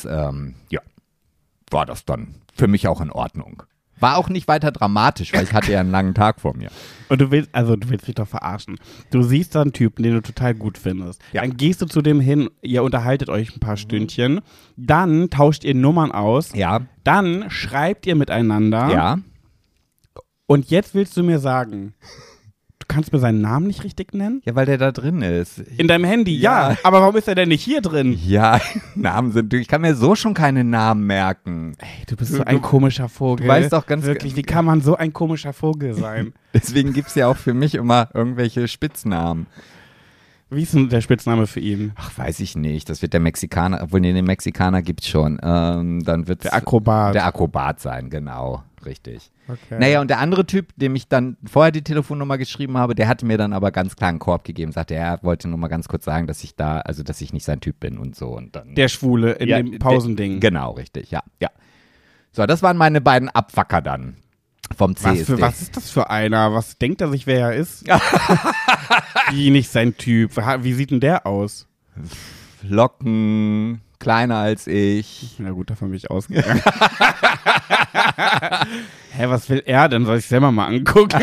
war das dann für mich auch in Ordnung. War auch nicht weiter dramatisch, weil ich hatte ja einen langen Tag vor mir. Und du willst mich doch verarschen. Du siehst da einen Typen, den du total gut findest. Ja. Dann gehst du zu dem hin, ihr unterhaltet euch ein paar Stündchen, dann tauscht ihr Nummern aus, dann schreibt ihr miteinander. Ja. Und jetzt willst du mir sagen, du kannst mir seinen Namen nicht richtig nennen? Ja, weil der da drin ist. In deinem Handy, ja. Aber warum ist er denn nicht hier drin? Ja, Namen sind, ich kann mir so schon keine Namen merken. Ey, du bist so ein komischer Vogel. Du weißt doch ganz wirklich, wie kann man so ein komischer Vogel sein? Deswegen gibt es ja auch für mich immer irgendwelche Spitznamen. Wie ist denn der Spitzname für ihn? Ach, weiß ich nicht. Das wird der Mexikaner, obwohl den Mexikaner gibt es schon. Dann wird der Akrobat. Der Akrobat sein, genau. Richtig. Okay. Naja, und der andere Typ, dem ich dann vorher die Telefonnummer geschrieben habe, der hatte mir dann aber ganz klar einen Korb gegeben, sagte, er wollte nur mal ganz kurz sagen, dass ich nicht sein Typ bin und so. Und dann, der Schwule in dem Pausending. Genau, richtig, ja. So, das waren meine beiden Abwacker dann. vom CSD. Was ist das für einer? Was denkt er sich, wer er ist? Wie nicht sein Typ. Wie sieht denn der aus? Locken, kleiner als ich. Na gut, davon bin ich ausgegangen. Hä, was will er denn? Soll ich selber mal angucken?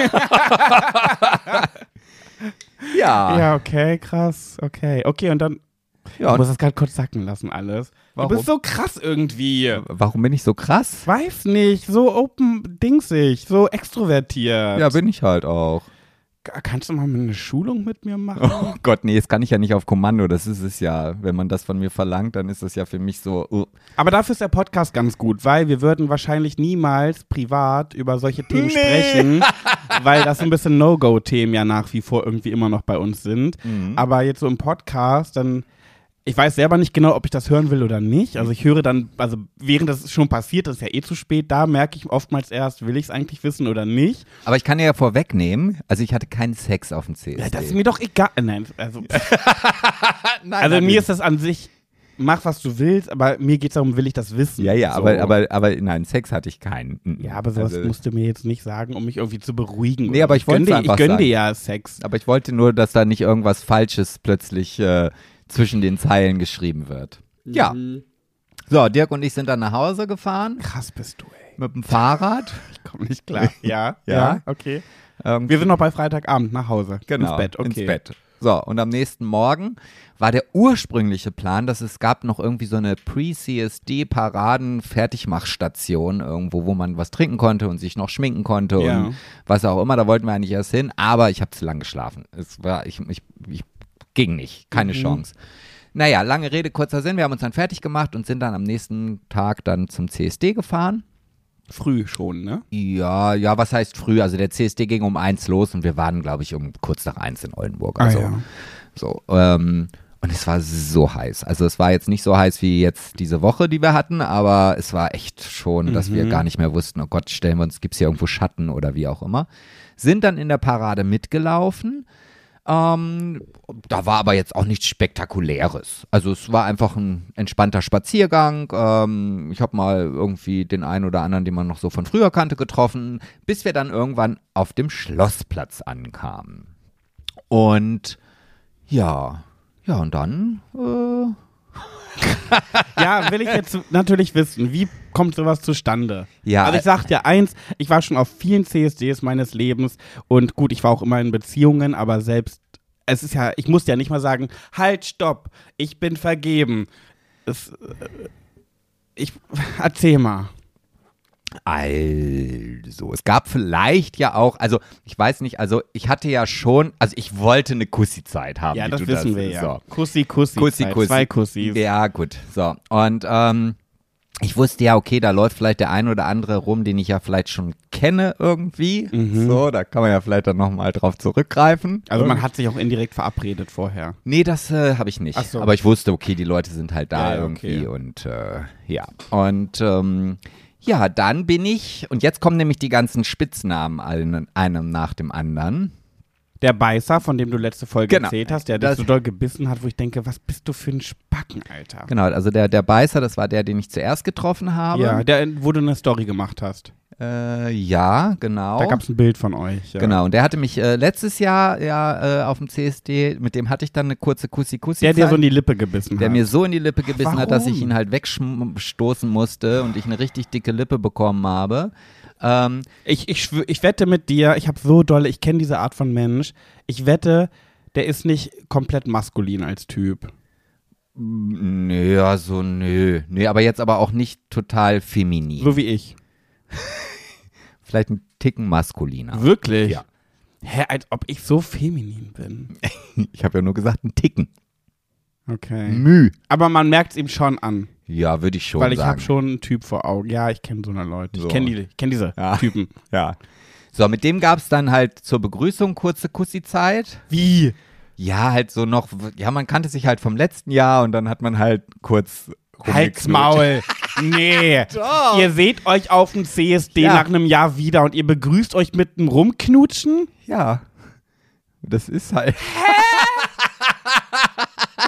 Ja. Ja, okay, krass. Okay, und dann. Ja, ich muss das gerade kurz sacken lassen, alles. Warum? Du bist so krass irgendwie. Warum bin ich so krass? Weiß nicht, so open-dingsig, so extrovertiert. Ja, bin ich halt auch. Kannst du mal eine Schulung mit mir machen? Oh Gott, nee, das kann ich ja nicht auf Kommando. Das ist es ja. Wenn man das von mir verlangt, dann ist das ja für mich so. Aber dafür ist der Podcast ganz gut, weil wir würden wahrscheinlich niemals privat über solche Themen sprechen, weil das so ein bisschen No-Go-Themen ja nach wie vor irgendwie immer noch bei uns sind. Mhm. Aber jetzt so im Podcast, dann. Ich weiß selber nicht genau, ob ich das hören will oder nicht. Also ich höre dann, also während das schon passiert, das ist ja eh zu spät, da merke ich oftmals erst, will ich es eigentlich wissen oder nicht. Aber ich kann ja vorwegnehmen, also ich hatte keinen Sex auf dem CSD. Ja, das ist mir doch egal. Nein, also, Nein, mir ist das an sich, mach was du willst, aber mir geht es darum, will ich das wissen. Ja, so. aber nein, Sex hatte ich keinen. Ja, aber sowas musst du mir jetzt nicht sagen, um mich irgendwie zu beruhigen. Nee, aber ich wollte es einfach Ich gönne sagen. dir ja Sex. Aber ich wollte nur, dass da nicht irgendwas Falsches plötzlich zwischen den Zeilen geschrieben wird. Ja. So, Dirk und ich sind dann nach Hause gefahren. Krass bist du, ey. Mit dem Fahrrad. Ich komme nicht klar. Ja, Ja. okay. Irgendwie- Wir sind noch bei Freitagabend nach Hause. Genau, Ins Bett, okay. ins Bett. So, und am nächsten Morgen war der ursprüngliche Plan, dass es gab noch irgendwie so eine Pre-CSD-Paraden-Fertigmachstation irgendwo, wo man was trinken konnte und sich noch schminken konnte Ja. und was auch immer. Da wollten wir eigentlich erst hin, aber ich habe zu lang geschlafen. Ich ging nicht, keine Chance. Naja, lange Rede, kurzer Sinn. Wir haben uns dann fertig gemacht und sind dann am nächsten Tag dann zum CSD gefahren. Früh schon, ne? Ja, was heißt früh? Also der CSD ging um 1 los und wir waren, glaube ich, um kurz nach 1 in Oldenburg. Also, so. Und es war so heiß. Also es war jetzt nicht so heiß wie jetzt diese Woche, die wir hatten, aber es war echt schon, dass wir gar nicht mehr wussten, oh Gott, stellen wir uns, gibt es hier irgendwo Schatten oder wie auch immer. Sind dann in der Parade mitgelaufen. Da war aber jetzt auch nichts Spektakuläres. Also es war einfach ein entspannter Spaziergang. Ich habe mal irgendwie den einen oder anderen, den man noch so von früher kannte, getroffen, bis wir dann irgendwann auf dem Schlossplatz ankamen. Und und dann Ja, will ich jetzt natürlich wissen, wie kommt sowas zustande? Ja, Also ich sag dir eins, ich war schon auf vielen CSDs meines Lebens und gut, ich war auch immer in Beziehungen, aber selbst, es ist ja, ich musste ja nicht mal sagen, halt, stopp, ich bin vergeben. Erzähl mal. Also, es gab vielleicht ja auch, also ich weiß nicht, also ich hatte ja schon, also ich wollte eine Kussi-Zeit haben. Ja, wie das du wissen wir ja. So. Kussi. Kussi. 2 Kussis. Ja, gut. So, und ich wusste ja, okay, da läuft vielleicht der ein oder andere rum, den ich ja vielleicht schon kenne irgendwie. So, da kann man ja vielleicht dann nochmal drauf zurückgreifen. Also man hat sich auch indirekt verabredet vorher. Nee, das habe ich nicht. Ach so. Aber ich wusste, okay, die Leute sind halt da Ja, irgendwie okay. und ja. Und ja, dann bin ich, und jetzt kommen nämlich die ganzen Spitznamen einem nach dem anderen. Der Beißer, von dem du letzte Folge Genau. erzählt hast, der dich Das- so doll gebissen hat, wo ich denke, was bist du für ein Spacken, Alter? Genau, also der Beißer, das war der, den ich zuerst getroffen habe. Ja, wo du eine Story gemacht hast. Ja, genau. Da gab es ein Bild von euch. Ja. Genau, und der hatte mich letztes Jahr auf dem CSD, mit dem hatte ich dann eine kurze Kussi-Kussi-Zeit. Der dir so in die Lippe gebissen Der hat. mir so in die Lippe gebissen hat, dass ich Warum? ihn halt wegstoßen musste und ich eine richtig dicke Lippe bekommen habe. Ich wette mit dir, ich kenne diese Art von Mensch, ich wette, der ist nicht komplett maskulin als Typ. Nee, also nö. Nee, aber jetzt aber auch nicht total feminin. So wie ich. Vielleicht ein Ticken maskuliner. Wirklich? Ja. Hä, als ob ich so feminin bin. Ich habe ja nur gesagt, ein Ticken. Okay. Müh. Aber man merkt es ihm schon an, Ja, würde ich schon weil ich sagen. habe schon einen Typ vor Augen. Ja, ich kenne so eine Leute. So. Ich kenne diese Ja. Typen. Ja. So, mit dem gab es dann halt zur Begrüßung kurze Kussi-Zeit. Wie? Ja, halt so noch, ja, man kannte sich halt vom letzten Jahr und dann hat man halt kurz Halt's rumgeknutscht. Maul. Nee. Doch. Ihr seht euch auf dem CSD Ja. nach einem Jahr wieder und ihr begrüßt euch mit einem Rumknutschen? Ja. Das ist halt.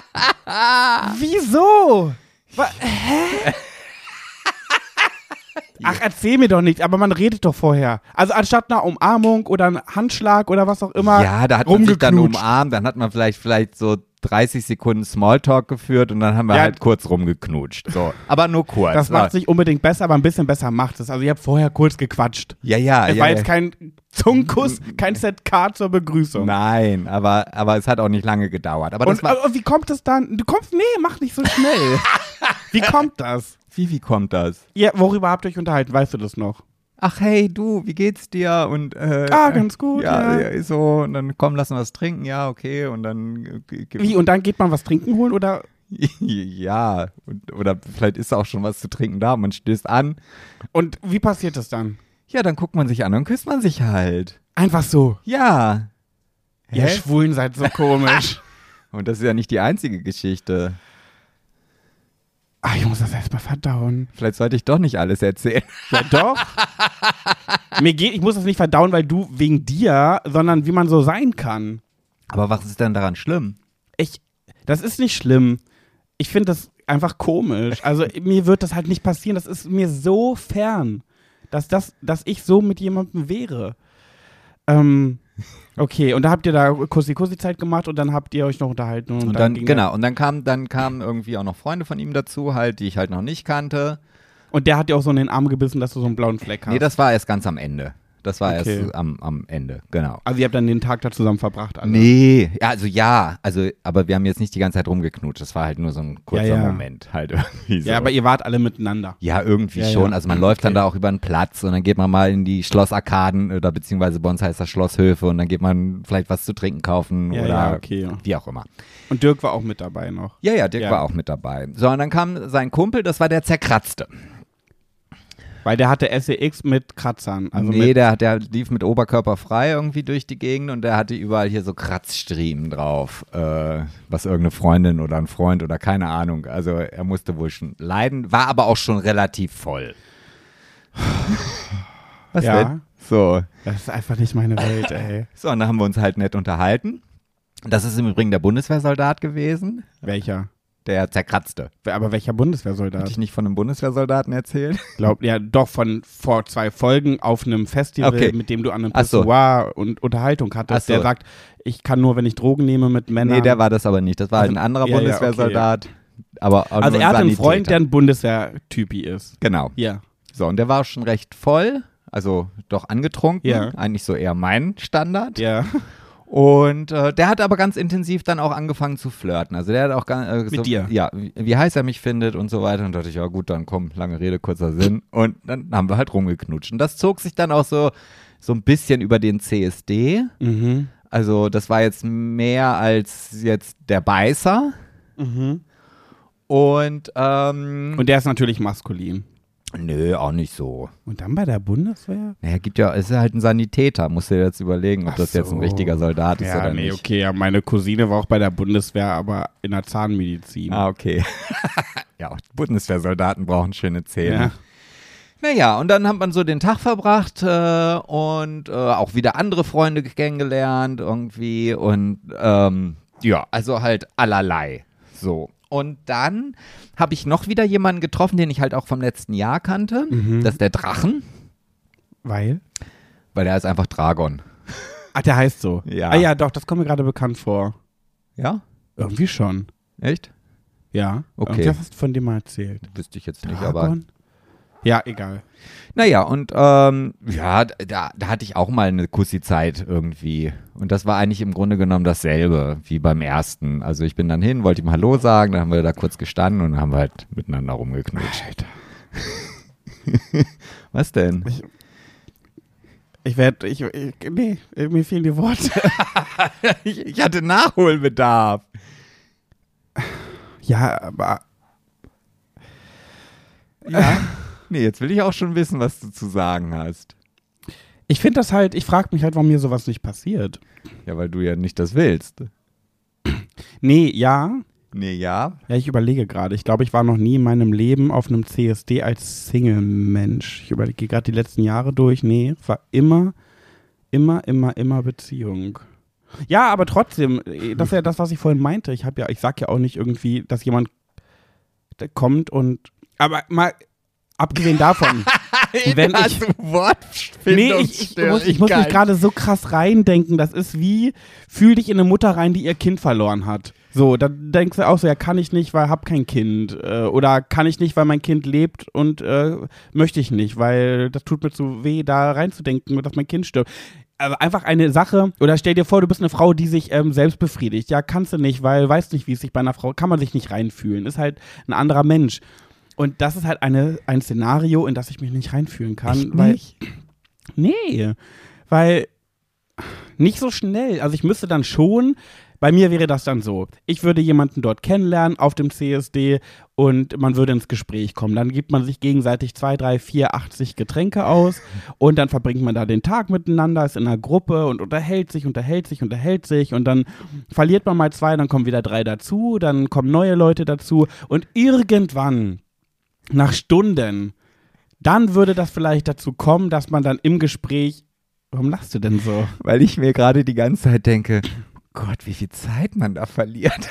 Wieso? Ach, erzähl mir doch nicht, aber man redet doch vorher. Also anstatt einer Umarmung oder einem Handschlag oder was auch immer. Ja, da hat man sich dann umarmt, dann hat man vielleicht so 30 Sekunden Smalltalk geführt und dann haben wir halt kurz rumgeknutscht. So. Aber nur kurz. Das macht es nicht unbedingt besser, aber ein bisschen besser macht es. Also ihr habt vorher kurz gequatscht. Ja. Es war jetzt kein Zungenkuss, kein ZK zur Begrüßung. Nein, aber es hat auch nicht lange gedauert. Aber und wie kommt das dann? Nee, mach nicht so schnell. Wie kommt das? Wie kommt das? Ja, worüber habt ihr euch unterhalten? Weißt du das noch? Ach hey, du, wie geht's dir? Und ganz gut. Ja, so, und dann komm, lass uns was trinken, ja, okay, und dann Wie, und dann geht man was trinken holen, oder? Ja, oder vielleicht ist auch schon was zu trinken da, man stößt an. Und wie passiert das dann? Ja, dann guckt man sich an und küsst man sich halt. Einfach so? Ja. Ihr Schwulen seid so komisch. Und das ist ja nicht die einzige Geschichte. Ach, ich muss das erstmal verdauen. Vielleicht sollte ich doch nicht alles erzählen. Ja, doch. Ich muss das nicht verdauen, weil du wegen dir, sondern wie man so sein kann. Aber was ist denn daran schlimm? Das ist nicht schlimm. Ich finde das einfach komisch. Also mir wird das halt nicht passieren. Das ist mir so fern, dass ich so mit jemandem wäre. Okay, und da habt ihr da Kussi-Kussi-Zeit gemacht und dann habt ihr euch noch unterhalten. Und dann kamen irgendwie auch noch Freunde von ihm dazu, halt, die ich halt noch nicht kannte. Und der hat dir auch so in den Arm gebissen, dass du so einen blauen Fleck hast? Nee, das war erst ganz am Ende. Das war erst am Ende, genau. Also ihr habt dann den Tag da zusammen verbracht? Alle. Nee, aber wir haben jetzt nicht die ganze Zeit rumgeknutscht. Das war halt nur so ein kurzer Moment halt irgendwie so. Ja, aber ihr wart alle miteinander. Ja, irgendwie schon. Also man läuft dann da auch über den Platz und dann geht man mal in die Schlossarkaden oder beziehungsweise bei uns heißt das Schlosshöfe und dann geht man vielleicht was zu trinken kaufen oder wie auch immer. Und Dirk war auch mit dabei noch? Ja, Dirk war auch mit dabei. So, und dann kam sein Kumpel, das war der Zerkratzte. Weil der hatte SEX mit Kratzern. Also der lief mit Oberkörper frei irgendwie durch die Gegend und der hatte überall hier so Kratzstriemen drauf, was irgendeine Freundin oder ein Freund oder keine Ahnung. Also er musste wohl schon leiden, war aber auch schon relativ voll. Was denn? So. Das ist einfach nicht meine Welt, ey. So, und dann haben wir uns halt nett unterhalten. Das ist im Übrigen der Bundeswehrsoldat gewesen. Welcher? Der Zerkratzte. Aber welcher Bundeswehrsoldat? Hatte ich nicht von einem Bundeswehrsoldaten erzählt? Doch, von vor 2 Folgen auf einem Festival, mit dem du an einem Pissoir und Unterhaltung hattest. Der sagt, ich kann nur, wenn ich Drogen nehme mit Männern. Nee, der war das aber nicht. Das war halt ein anderer Bundeswehrsoldat. Aber also er hat einen Freund, der ein Bundeswehrtypi ist. Genau. Ja. So, und der war schon recht voll, also doch angetrunken. Ja. Eigentlich so eher mein Standard. Ja. Und der hat aber ganz intensiv dann auch angefangen zu flirten. Also der hat auch mit dir? Ja, wie heiß er mich findet und so weiter. Und da dachte ich, ja gut, dann komm, lange Rede, kurzer Sinn. Und dann haben wir halt rumgeknutscht. Und das zog sich dann auch so ein bisschen über den CSD. Mhm. Also das war jetzt mehr als jetzt der Beißer. Mhm. Und der ist natürlich maskulin. Nö, auch nicht so. Und dann bei der Bundeswehr? Naja, es ist halt ein Sanitäter, musst du dir jetzt überlegen, ob das jetzt ein richtiger Soldat ist oder nicht. Okay, ja, meine Cousine war auch bei der Bundeswehr, aber in der Zahnmedizin. Ah, okay. Ja, auch Bundeswehrsoldaten brauchen schöne Zähne. Ja. Naja, und dann hat man so den Tag verbracht und auch wieder andere Freunde kennengelernt irgendwie und also halt allerlei so. Und dann habe ich noch wieder jemanden getroffen, den ich halt auch vom letzten Jahr kannte. Mhm. Das ist der Drachen. Weil? Weil der ist einfach Dragon. Ach, der heißt so? Ja. Ah ja, doch, das kommt mir gerade bekannt vor. Ja? Irgendwie schon. Echt? Ja. Okay. Was hast du von dem mal erzählt? Wüsste ich jetzt nicht, Dragon? aber... Ja, egal. Naja, und da hatte ich auch mal eine Kussi-Zeit irgendwie. Und das war eigentlich im Grunde genommen dasselbe wie beim ersten. Also ich bin dann hin, wollte ihm Hallo sagen, dann haben wir da kurz gestanden und dann haben wir halt miteinander rumgeknutscht. Alter. Was denn? Mir fehlen die Worte. ich hatte Nachholbedarf. Ja, aber... Ja. Nee, jetzt will ich auch schon wissen, was du zu sagen hast. Ich finde das halt, ich frage mich halt, warum mir sowas nicht passiert. Ja, weil du ja nicht das willst. Nee, ja. Nee, ja. Ja, ich überlege gerade. Ich glaube, ich war noch nie in meinem Leben auf einem CSD als Single-Mensch. Ich überlege gerade die letzten Jahre durch. Nee, es war immer Beziehung. Ja, aber trotzdem, das ist ja das, was ich vorhin meinte. Ich sag ja auch nicht irgendwie, dass jemand kommt und, aber mal abgesehen davon, Wenn ich ich muss mich gerade so krass reindenken, das ist wie, fühl dich in eine Mutter rein, die ihr Kind verloren hat. So, da denkst du auch so, ja, kann ich nicht, weil hab kein Kind. Oder kann ich nicht, weil mein Kind lebt und möchte ich nicht, weil das tut mir zu weh, da reinzudenken, dass mein Kind stirbt. Also einfach eine Sache, oder stell dir vor, du bist eine Frau, die sich selbst befriedigt. Ja, kannst du nicht, weil weißt nicht, wie es sich bei einer Frau, kann man sich nicht reinfühlen. Ist halt ein anderer Mensch. Und das ist halt ein Szenario, in das ich mich nicht reinfühlen kann. Echt nicht? Nee, weil nicht so schnell. Also ich müsste dann schon, bei mir wäre das dann so, ich würde jemanden dort kennenlernen auf dem CSD und man würde ins Gespräch kommen. Dann gibt man sich gegenseitig 2, 3, 4, 80 Getränke aus und dann verbringt man da den Tag miteinander, ist in einer Gruppe und unterhält sich und dann verliert man mal 2, dann kommen wieder 3 dazu, dann kommen neue Leute dazu und irgendwann, nach Stunden, dann würde das vielleicht dazu kommen, dass man dann im Gespräch, warum lachst du denn so? Weil ich mir gerade die ganze Zeit denke, Gott, wie viel Zeit man da verliert.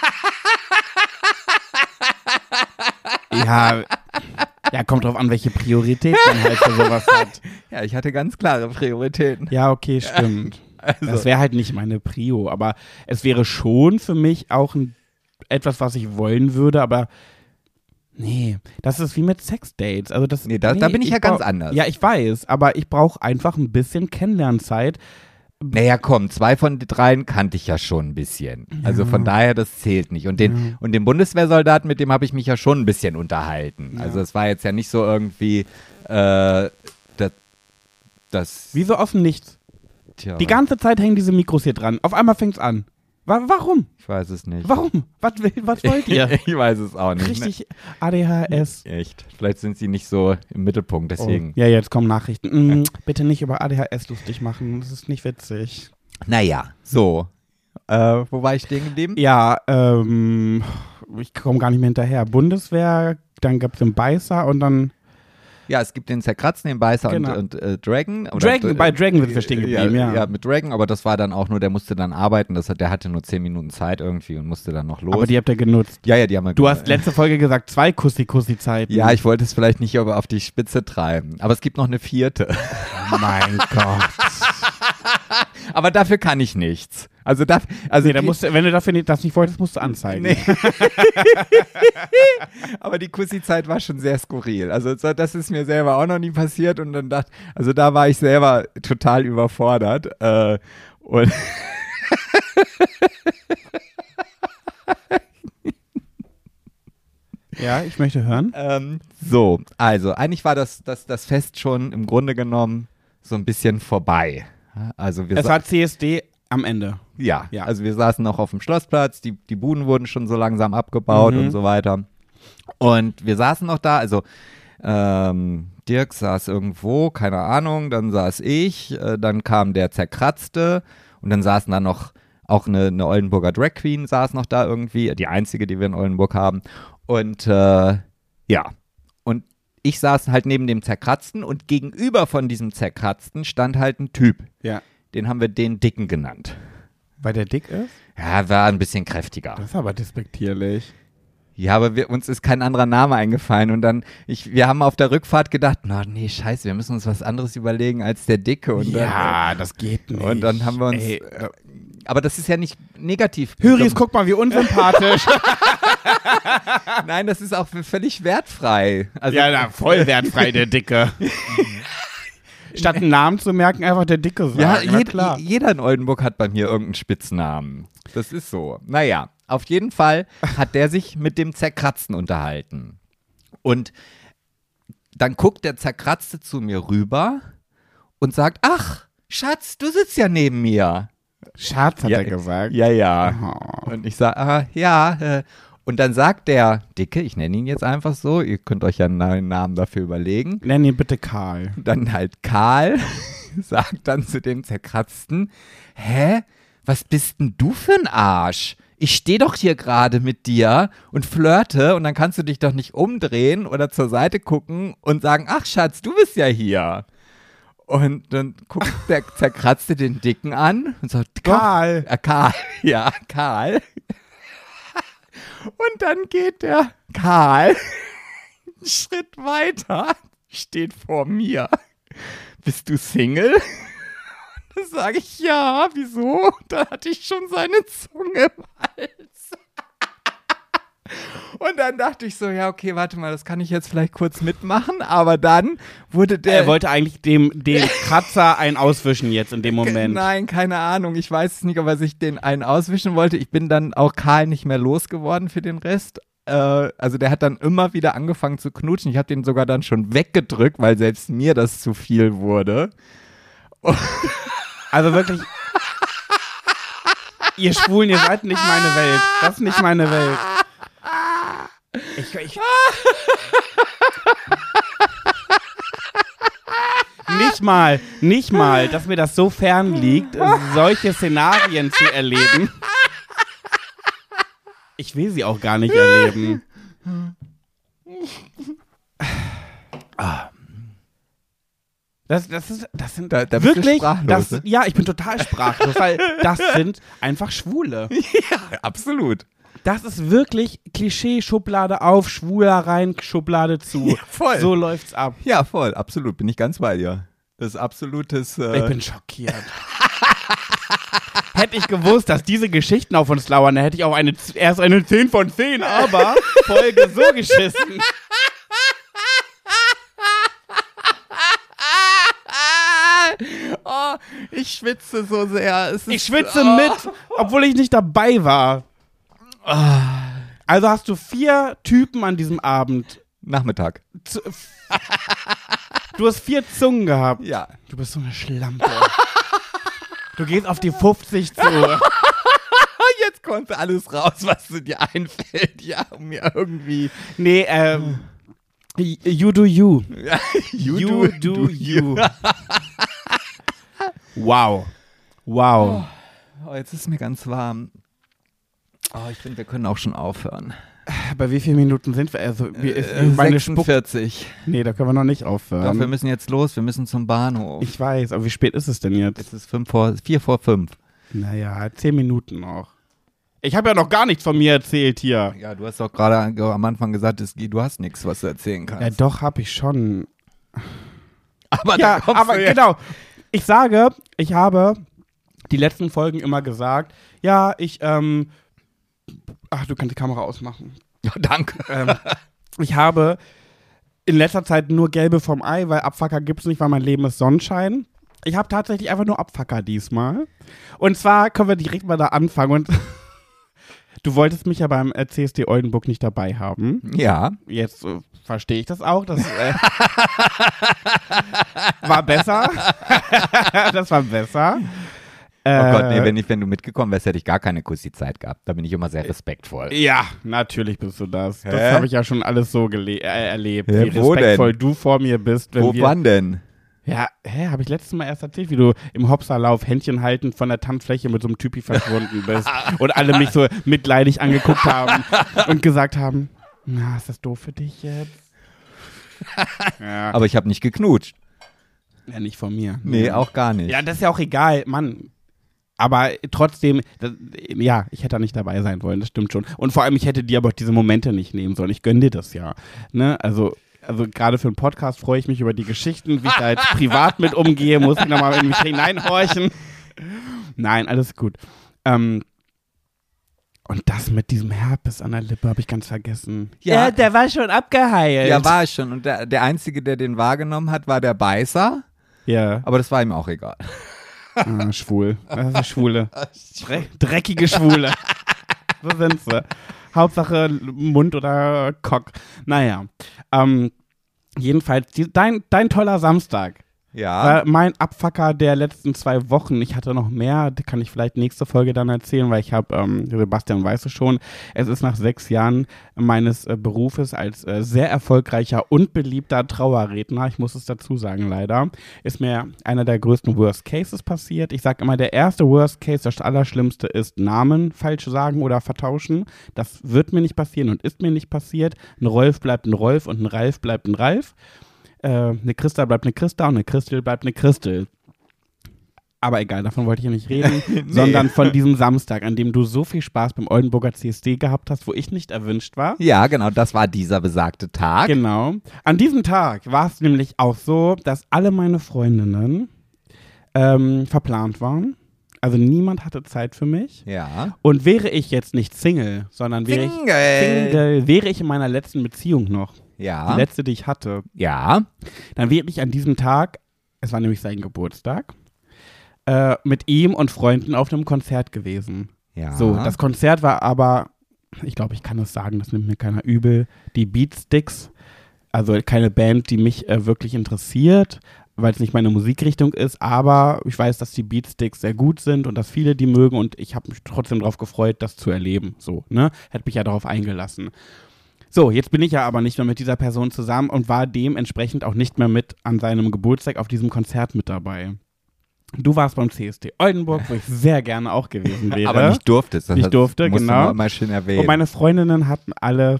Ja, kommt drauf an, welche Priorität man halt für sowas hat. Ja, ich hatte ganz klare Prioritäten. Ja, okay, stimmt. Also. Das wäre halt nicht meine Prio, aber es wäre schon für mich auch etwas, was ich wollen würde, aber nee, das ist wie mit Sexdates. Also da bin ich ja ganz anders. Ja, ich weiß, aber ich brauche einfach ein bisschen Kennenlernzeit. Naja, komm, 2 von 3 kannte ich ja schon ein bisschen. Ja. Also von daher, das zählt nicht. Und den Bundeswehrsoldaten, mit dem habe ich mich ja schon ein bisschen unterhalten. Ja. Also es war jetzt ja nicht so irgendwie das wie so offen nichts. Tja. Die ganze Zeit hängen diese Mikros hier dran. Auf einmal fängt's an. Warum? Ich weiß es nicht. Warum? Was wollt ihr? Ich weiß es auch nicht. Richtig ADHS. Echt. Vielleicht sind sie nicht so im Mittelpunkt, deswegen. Oh. Ja, jetzt kommen Nachrichten. Bitte nicht über ADHS lustig machen. Das ist nicht witzig. Naja, so. Wo war ich stehen geblieben? Ja, ich komme gar nicht mehr hinterher. Bundeswehr, dann gab es den Beißer und dann... Ja, es gibt den Zerkratzen, den Beißer genau. und Dragon. Bei Dragon sind wir stehen geblieben, ja. Ja, mit Dragon, aber das war dann auch nur, der musste dann arbeiten, der hatte nur 10 Minuten Zeit irgendwie und musste dann noch los. Aber die habt ihr genutzt. Ja, die haben wir Du hast letzte Folge gesagt, 2 Kussi-Kussi-Zeiten. Ja, ich wollte es vielleicht nicht auf die Spitze treiben, aber es gibt noch eine 4. Oh mein Gott. Aber dafür kann ich nichts. Also wenn du dafür das nicht wolltest, musst du anzeigen. Nee. Aber die Kussi-Zeit war schon sehr skurril. Also das ist mir selber auch noch nie passiert und dann da war ich selber total überfordert. Und ja, ich möchte hören. So, also eigentlich war das Fest schon im Grunde genommen so ein bisschen vorbei. Also es war CSD am Ende. Ja, also wir saßen noch auf dem Schlossplatz, die Buden wurden schon so langsam abgebaut und so weiter. Und wir saßen noch da, also Dirk saß irgendwo, keine Ahnung, dann saß ich, dann kam der Zerkratzte und dann saßen da noch auch eine Oldenburger Drag Queen saß noch da irgendwie, die einzige, die wir in Oldenburg haben. Und und ich saß halt neben dem Zerkratzten und gegenüber von diesem Zerkratzten stand halt ein Typ. Ja. Den haben wir den Dicken genannt. Weil der dick ist? Ja, war ein bisschen kräftiger. Das ist aber despektierlich. Ja, aber uns ist kein anderer Name eingefallen und dann, wir haben auf der Rückfahrt gedacht, nee, scheiße, wir müssen uns was anderes überlegen als der Dicke. Und ja, das geht nicht. Und dann haben wir uns, aber das ist ja nicht negativ. Höris, guck mal, wie unsympathisch. Nein, das ist auch völlig wertfrei. Also, voll wertfrei, der Dicke. Statt einen Namen zu merken, einfach der Dicke sagen. Ja, klar. Jeder in Oldenburg hat bei mir irgendeinen Spitznamen. Das ist so. Naja, auf jeden Fall hat der sich mit dem Zerkratzten unterhalten. Und dann guckt der Zerkratzte zu mir rüber und sagt, ach, Schatz, du sitzt ja neben mir. Schatz, hat er gesagt. Ja. Oh. Und ich sage, ja. Und dann sagt der Dicke, ich nenne ihn jetzt einfach so, ihr könnt euch ja einen neuen Namen dafür überlegen. Nenn ihn bitte Karl. Dann halt Karl sagt dann zu dem Zerkratzten, hä, was bist denn du für ein Arsch? Ich stehe doch hier gerade mit dir und flirte und dann kannst du dich doch nicht umdrehen oder zur Seite gucken und sagen, ach Schatz, du bist ja hier. Und dann guckt der Zerkratzte den Dicken an und sagt, Karl. Karl, ja, Karl. Und dann geht der Karl einen Schritt weiter, steht vor mir. Bist du Single? Dann sage ich, ja, wieso? Da hatte ich schon seine Zunge im Hals. Und dann dachte ich so, ja, okay, warte mal, das kann ich jetzt vielleicht kurz mitmachen, aber dann wurde der... Er wollte eigentlich dem Kratzer einen auswischen jetzt in dem Moment. Nein, keine Ahnung, ich weiß es nicht, ob er sich den einen auswischen wollte. Ich bin dann auch Karl nicht mehr losgeworden für den Rest. Also der hat dann immer wieder angefangen zu knutschen. Ich habe den sogar dann schon weggedrückt, weil selbst mir das zu viel wurde. Also wirklich, ihr Schwulen, ihr seid nicht meine Welt. Das ist nicht meine Welt. Nicht mal, dass mir das so fern liegt, solche Szenarien zu erleben. Ich will sie auch gar nicht erleben. Das sind da wirklich, ja, ich bin total sprachlos, weil das sind einfach Schwule. Ja, absolut. Das ist wirklich Klischee, Schublade auf, Schwuler rein, Schublade zu. Ja, voll. So läuft's ab. Ja, voll, absolut, bin ich ganz bei dir. Das ist absolutes... Ich bin schockiert. Hätte ich gewusst, dass diese Geschichten auf uns lauern, dann hätte ich auch erst eine 10 von 10, aber Folge so geschissen. Oh, ich schwitze so sehr. Ich schwitze mit, obwohl ich nicht dabei war. Also hast du 4 Typen an diesem Abend. Nachmittag. Du hast 4 Zungen gehabt. Ja. Du bist so eine Schlampe. Du gehst auf die 50 zu. Jetzt kommt alles raus, was dir einfällt. Ja, um mir irgendwie... Nee, you do you. You do you. Wow. Oh, jetzt ist mir ganz warm. Oh, ich finde, wir können auch schon aufhören. Bei wie vielen Minuten sind wir? Also, meine 46. Nee, da können wir noch nicht aufhören. Doch, wir müssen jetzt los, wir müssen zum Bahnhof. Ich weiß, aber wie spät ist es denn jetzt? Es ist 4 vor 5. Naja, 10 Minuten noch. Ich habe ja noch gar nichts von mir erzählt hier. Ja, du hast doch gerade am Anfang gesagt, du hast nichts, was du erzählen kannst. Ja, doch, habe ich schon. Aber ja, aber genau. Ich sage, ich habe die letzten Folgen immer gesagt, ja, du kannst die Kamera ausmachen. Ja, danke. Ich habe in letzter Zeit nur Gelbe vom Ei, weil Abfucker gibt's nicht, weil mein Leben ist Sonnenschein. Ich habe tatsächlich einfach nur Abfucker diesmal. Und zwar können wir direkt mal da anfangen. Und du wolltest mich ja beim CSD Oldenburg nicht dabei haben. Ja. Jetzt verstehe ich das auch. Das war besser. Das war besser. Oh Gott, nee, wenn du mitgekommen wärst, hätte ich gar keine Kussi-Zeit gehabt. Da bin ich immer sehr respektvoll. Ja, natürlich bist du das. Das habe ich ja schon alles so erlebt, wie wo respektvoll denn? Du vor mir bist. Wann denn? Ja, habe ich letztes Mal erst erzählt, wie du im Hopserlauf Händchen haltend von der Tanzfläche mit so einem Typi verschwunden bist und alle mich so mitleidig angeguckt haben und gesagt haben, na, ist das doof für dich jetzt? Ja. Aber ich habe nicht geknutscht. Ja, nicht von mir. Nee, auch gar nicht. Ja, das ist ja auch egal, Mann. Aber trotzdem, ja, ich hätte da nicht dabei sein wollen, das stimmt schon. Und vor allem, ich hätte dir aber auch diese Momente nicht nehmen sollen. Ich gönne dir das ja. Ne? Also gerade für einen Podcast freue ich mich über die Geschichten, wie ich da jetzt privat mit umgehe, muss ich nochmal in mich hineinhorchen. Nein, alles gut. Und das mit diesem Herpes an der Lippe habe ich ganz vergessen. Ja, der war schon abgeheilt. Ja, war es schon. Und der Einzige, der den wahrgenommen hat, war der Beißer. Ja. Aber das war ihm auch egal. Schwul. Das ist Schwule. Dreckige Schwule. So sind sie. Hauptsache Mund oder Cock. Naja. Jedenfalls, dein toller Samstag. Ja. War mein Abfucker der letzten 2 Wochen. Ich hatte noch mehr, kann ich vielleicht nächste Folge dann erzählen, weil ich habe, Sebastian weiß es schon, es ist nach 6 Jahren meines Berufes als sehr erfolgreicher und beliebter Trauerredner, ich muss es dazu sagen leider, ist mir einer der größten Worst Cases passiert. Ich sage immer, der erste Worst Case, das Allerschlimmste ist Namen falsch sagen oder vertauschen. Das wird mir nicht passieren und ist mir nicht passiert. Ein Rolf bleibt ein Rolf und ein Ralf bleibt ein Ralf. Eine Christa bleibt eine Christa und eine Christel bleibt eine Christel. Aber egal, davon wollte ich ja nicht reden, sondern von diesem Samstag, an dem du so viel Spaß beim Oldenburger CSD gehabt hast, wo ich nicht erwünscht war. Ja, genau, das war dieser besagte Tag. Genau. An diesem Tag war es nämlich auch so, dass alle meine Freundinnen verplant waren. Also niemand hatte Zeit für mich. Ja. Und wäre ich jetzt nicht Single, sondern wäre ich in meiner letzten Beziehung noch. Ja. Die letzte, die ich hatte. Ja. Dann wäre ich an diesem Tag, es war nämlich sein Geburtstag, mit ihm und Freunden auf einem Konzert gewesen. Ja. So, das Konzert war aber, ich glaube, ich kann das sagen, das nimmt mir keiner übel, die Beatsticks, also keine Band, die mich wirklich interessiert, weil es nicht meine Musikrichtung ist, aber ich weiß, dass die Beatsticks sehr gut sind und dass viele die mögen und ich habe mich trotzdem darauf gefreut, das zu erleben. So, ne? Hätte mich ja darauf eingelassen. So, jetzt bin ich ja aber nicht mehr mit dieser Person zusammen und war dementsprechend auch nicht mehr mit an seinem Geburtstag auf diesem Konzert mit dabei. Du warst beim CSD Oldenburg, wo ich sehr gerne auch gewesen wäre. Aber nicht durftest. Ich durfte, musst genau. Du mal schön erwähnen. Und meine Freundinnen hatten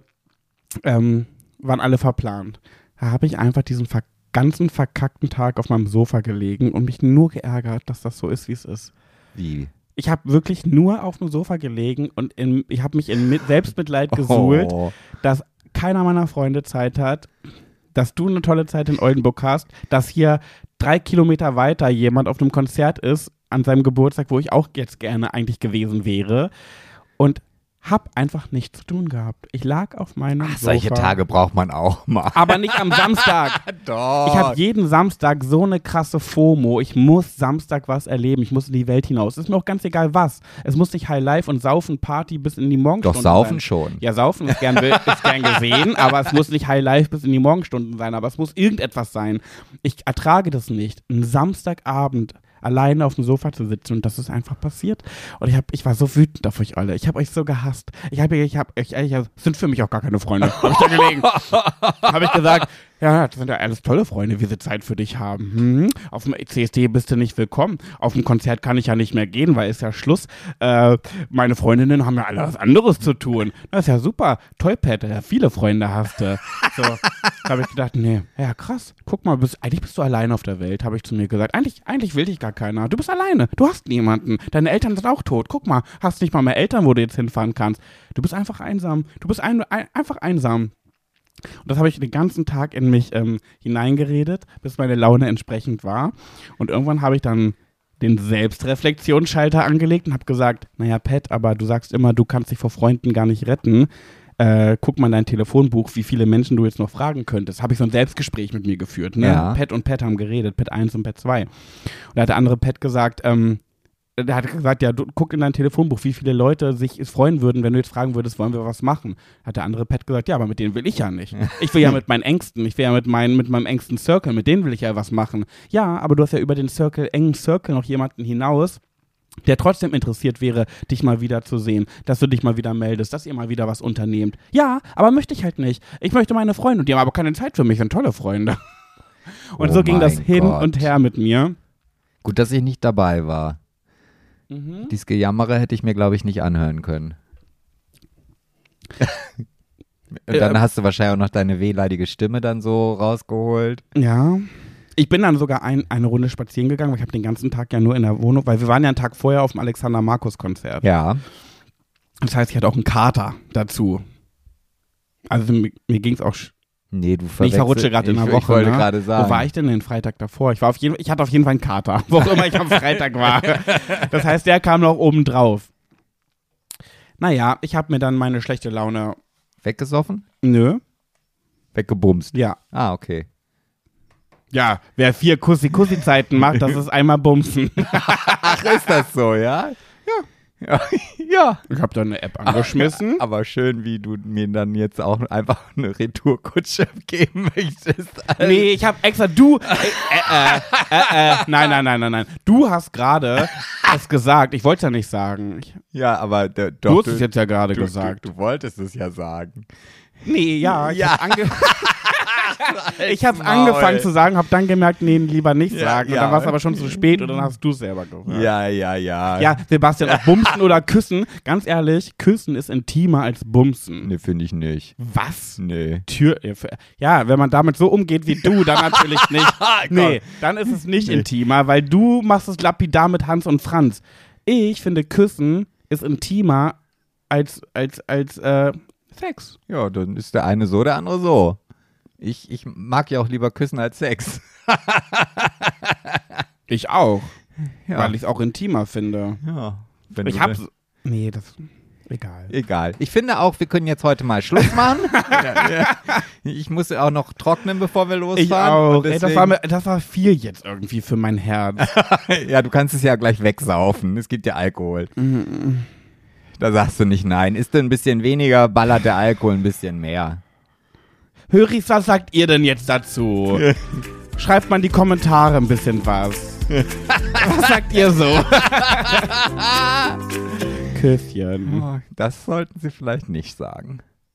waren alle verplant. Da habe ich einfach diesen ganzen verkackten Tag auf meinem Sofa gelegen und mich nur geärgert, dass das so ist, wie es ist. Wie? Ich habe wirklich nur auf dem Sofa gelegen und ich habe mich in Selbstmitleid gesuhlt, dass keiner meiner Freunde Zeit hat, dass du eine tolle Zeit in Oldenburg hast, dass hier 3 Kilometer weiter jemand auf einem Konzert ist an seinem Geburtstag, wo ich auch jetzt gerne eigentlich gewesen wäre und hab einfach nichts zu tun gehabt. Ich lag auf meinem Sofa. Solche Tage braucht man auch mal. Aber nicht am Samstag. Doch. Ich habe jeden Samstag so eine krasse FOMO. Ich muss Samstag was erleben. Ich muss in die Welt hinaus. Ist mir auch ganz egal was. Es muss nicht High Life und Saufen, Party bis in die Morgenstunden sein. Doch, Saufen schon. Ja, Saufen ist gern gesehen, aber es muss nicht High Life bis in die Morgenstunden sein. Aber es muss irgendetwas sein. Ich ertrage das nicht. Ein Samstagabend alleine auf dem Sofa zu sitzen und das ist einfach passiert. Und ich war so wütend auf euch alle. Ich habe euch so gehasst. Sind für mich auch gar keine Freunde. Habe ich da gelegen. Habe ich gesagt, ja, das sind ja alles tolle Freunde, wie sie Zeit für dich haben. Auf dem CSD bist du nicht willkommen. Auf dem Konzert kann ich ja nicht mehr gehen, weil ist ja Schluss. Meine Freundinnen haben ja alle was anderes zu tun. Das ist ja super. Toll, Pat, ja, viele Freunde hast du. So, habe ich gedacht, nee, ja krass. Guck mal, eigentlich bist du allein auf der Welt, habe ich zu mir gesagt. Eigentlich will dich gar keiner. Du bist alleine. Du hast niemanden. Deine Eltern sind auch tot. Guck mal, hast nicht mal mehr Eltern, wo du jetzt hinfahren kannst. Du bist einfach einsam. Du bist einfach einsam. Und das habe ich den ganzen Tag in mich hineingeredet, bis meine Laune entsprechend war. Und irgendwann habe ich dann den Selbstreflexionsschalter angelegt und habe gesagt, naja, Pat, aber du sagst immer, du kannst dich vor Freunden gar nicht retten. Guck mal in dein Telefonbuch, wie viele Menschen du jetzt noch fragen könntest. Habe ich so ein Selbstgespräch mit mir geführt. Ne? Ja. Pat und Pat haben geredet, Pat 1 und Pat 2. Und da hat der andere Pat gesagt, der hat gesagt, ja, du guck in dein Telefonbuch, wie viele Leute sich freuen würden, wenn du jetzt fragen würdest, wollen wir was machen? Hat der andere Pat gesagt, ja, aber mit denen will ich ja nicht. Ich will ja mit meinen Ängsten, ich will ja mit meinem engsten Circle, mit denen will ich ja was machen. Ja, aber du hast ja über den engen Circle noch jemanden hinaus, der trotzdem interessiert wäre, dich mal wieder zu sehen, dass du dich mal wieder meldest, dass ihr mal wieder was unternehmt. Ja, aber möchte ich halt nicht. Ich möchte meine Freunde und die haben aber keine Zeit für mich, sind tolle Freunde. Und so ging das hin und her mit mir. Gut, dass ich nicht dabei war. Dieses Gejammere hätte ich mir, glaube ich, nicht anhören können. Und dann hast du wahrscheinlich auch noch deine wehleidige Stimme dann so rausgeholt. Ja. Ich bin dann sogar eine Runde spazieren gegangen, weil ich habe den ganzen Tag ja nur in der Wohnung, weil wir waren ja einen Tag vorher auf dem Alexander-Markus-Konzert. Ja. Das heißt, ich hatte auch einen Kater dazu. Also mir ging es auch Nee, ich verrutsche gerade in der Woche. Ich wollte gerade sagen. Wo war ich denn den Freitag davor? Ich hatte auf jeden Fall einen Kater, wo auch immer ich am Freitag war. Das heißt, der kam noch oben drauf. Naja, ich habe mir dann meine schlechte Laune... Weggesoffen? Nö. Weggebumst? Ja. Ah, okay. Ja, wer 4 Kussi-Kussi-Zeiten macht, das ist einmal bumsen. Ach, ist das so, ja? Ja. Ja. Ich habe da eine App angeschmissen. Aber schön, wie du mir dann jetzt auch einfach eine Retourkutsche geben möchtest. Nee, ich habe extra Nein. Du hast gerade es gesagt. Ich wollte es ja nicht sagen. Ja, aber doch. Du hast es jetzt ja gerade gesagt. Du wolltest es ja sagen. Nee, ja. Ich habe angefangen zu sagen, habe dann gemerkt, nee, lieber nicht sagen. Und dann war es aber schon zu spät und dann hast du es selber gesagt. Ja. Ja, Sebastian, ob bumsen oder küssen, ganz ehrlich, küssen ist intimer als bumsen. Nee, finde ich nicht. Was? Nee. Ja, wenn man damit so umgeht wie du, dann natürlich nicht. Nee, dann ist es nicht intimer, weil du machst es lapidar mit Hans und Franz. Ich finde, Küssen ist intimer als Sex. Ja, dann ist der eine so, der andere so. Ich mag ja auch lieber küssen als Sex. Ich auch. Ja. Weil ich es auch intimer finde. Ja. Nee, das. Egal. Egal. Ich finde auch, wir können jetzt heute mal Schluss machen. Ich muss auch noch trocknen, bevor wir losfahren. Ich auch. Ey, das war viel jetzt irgendwie für mein Herz. Ja, du kannst es ja gleich wegsaufen. Es gibt ja Alkohol. Da sagst du nicht nein. Ist denn ein bisschen weniger, ballert der Alkohol ein bisschen mehr. Höris, was sagt ihr denn jetzt dazu? Schreibt mal in die Kommentare ein bisschen was. Was sagt ihr so? Küsschen. Das sollten sie vielleicht nicht sagen.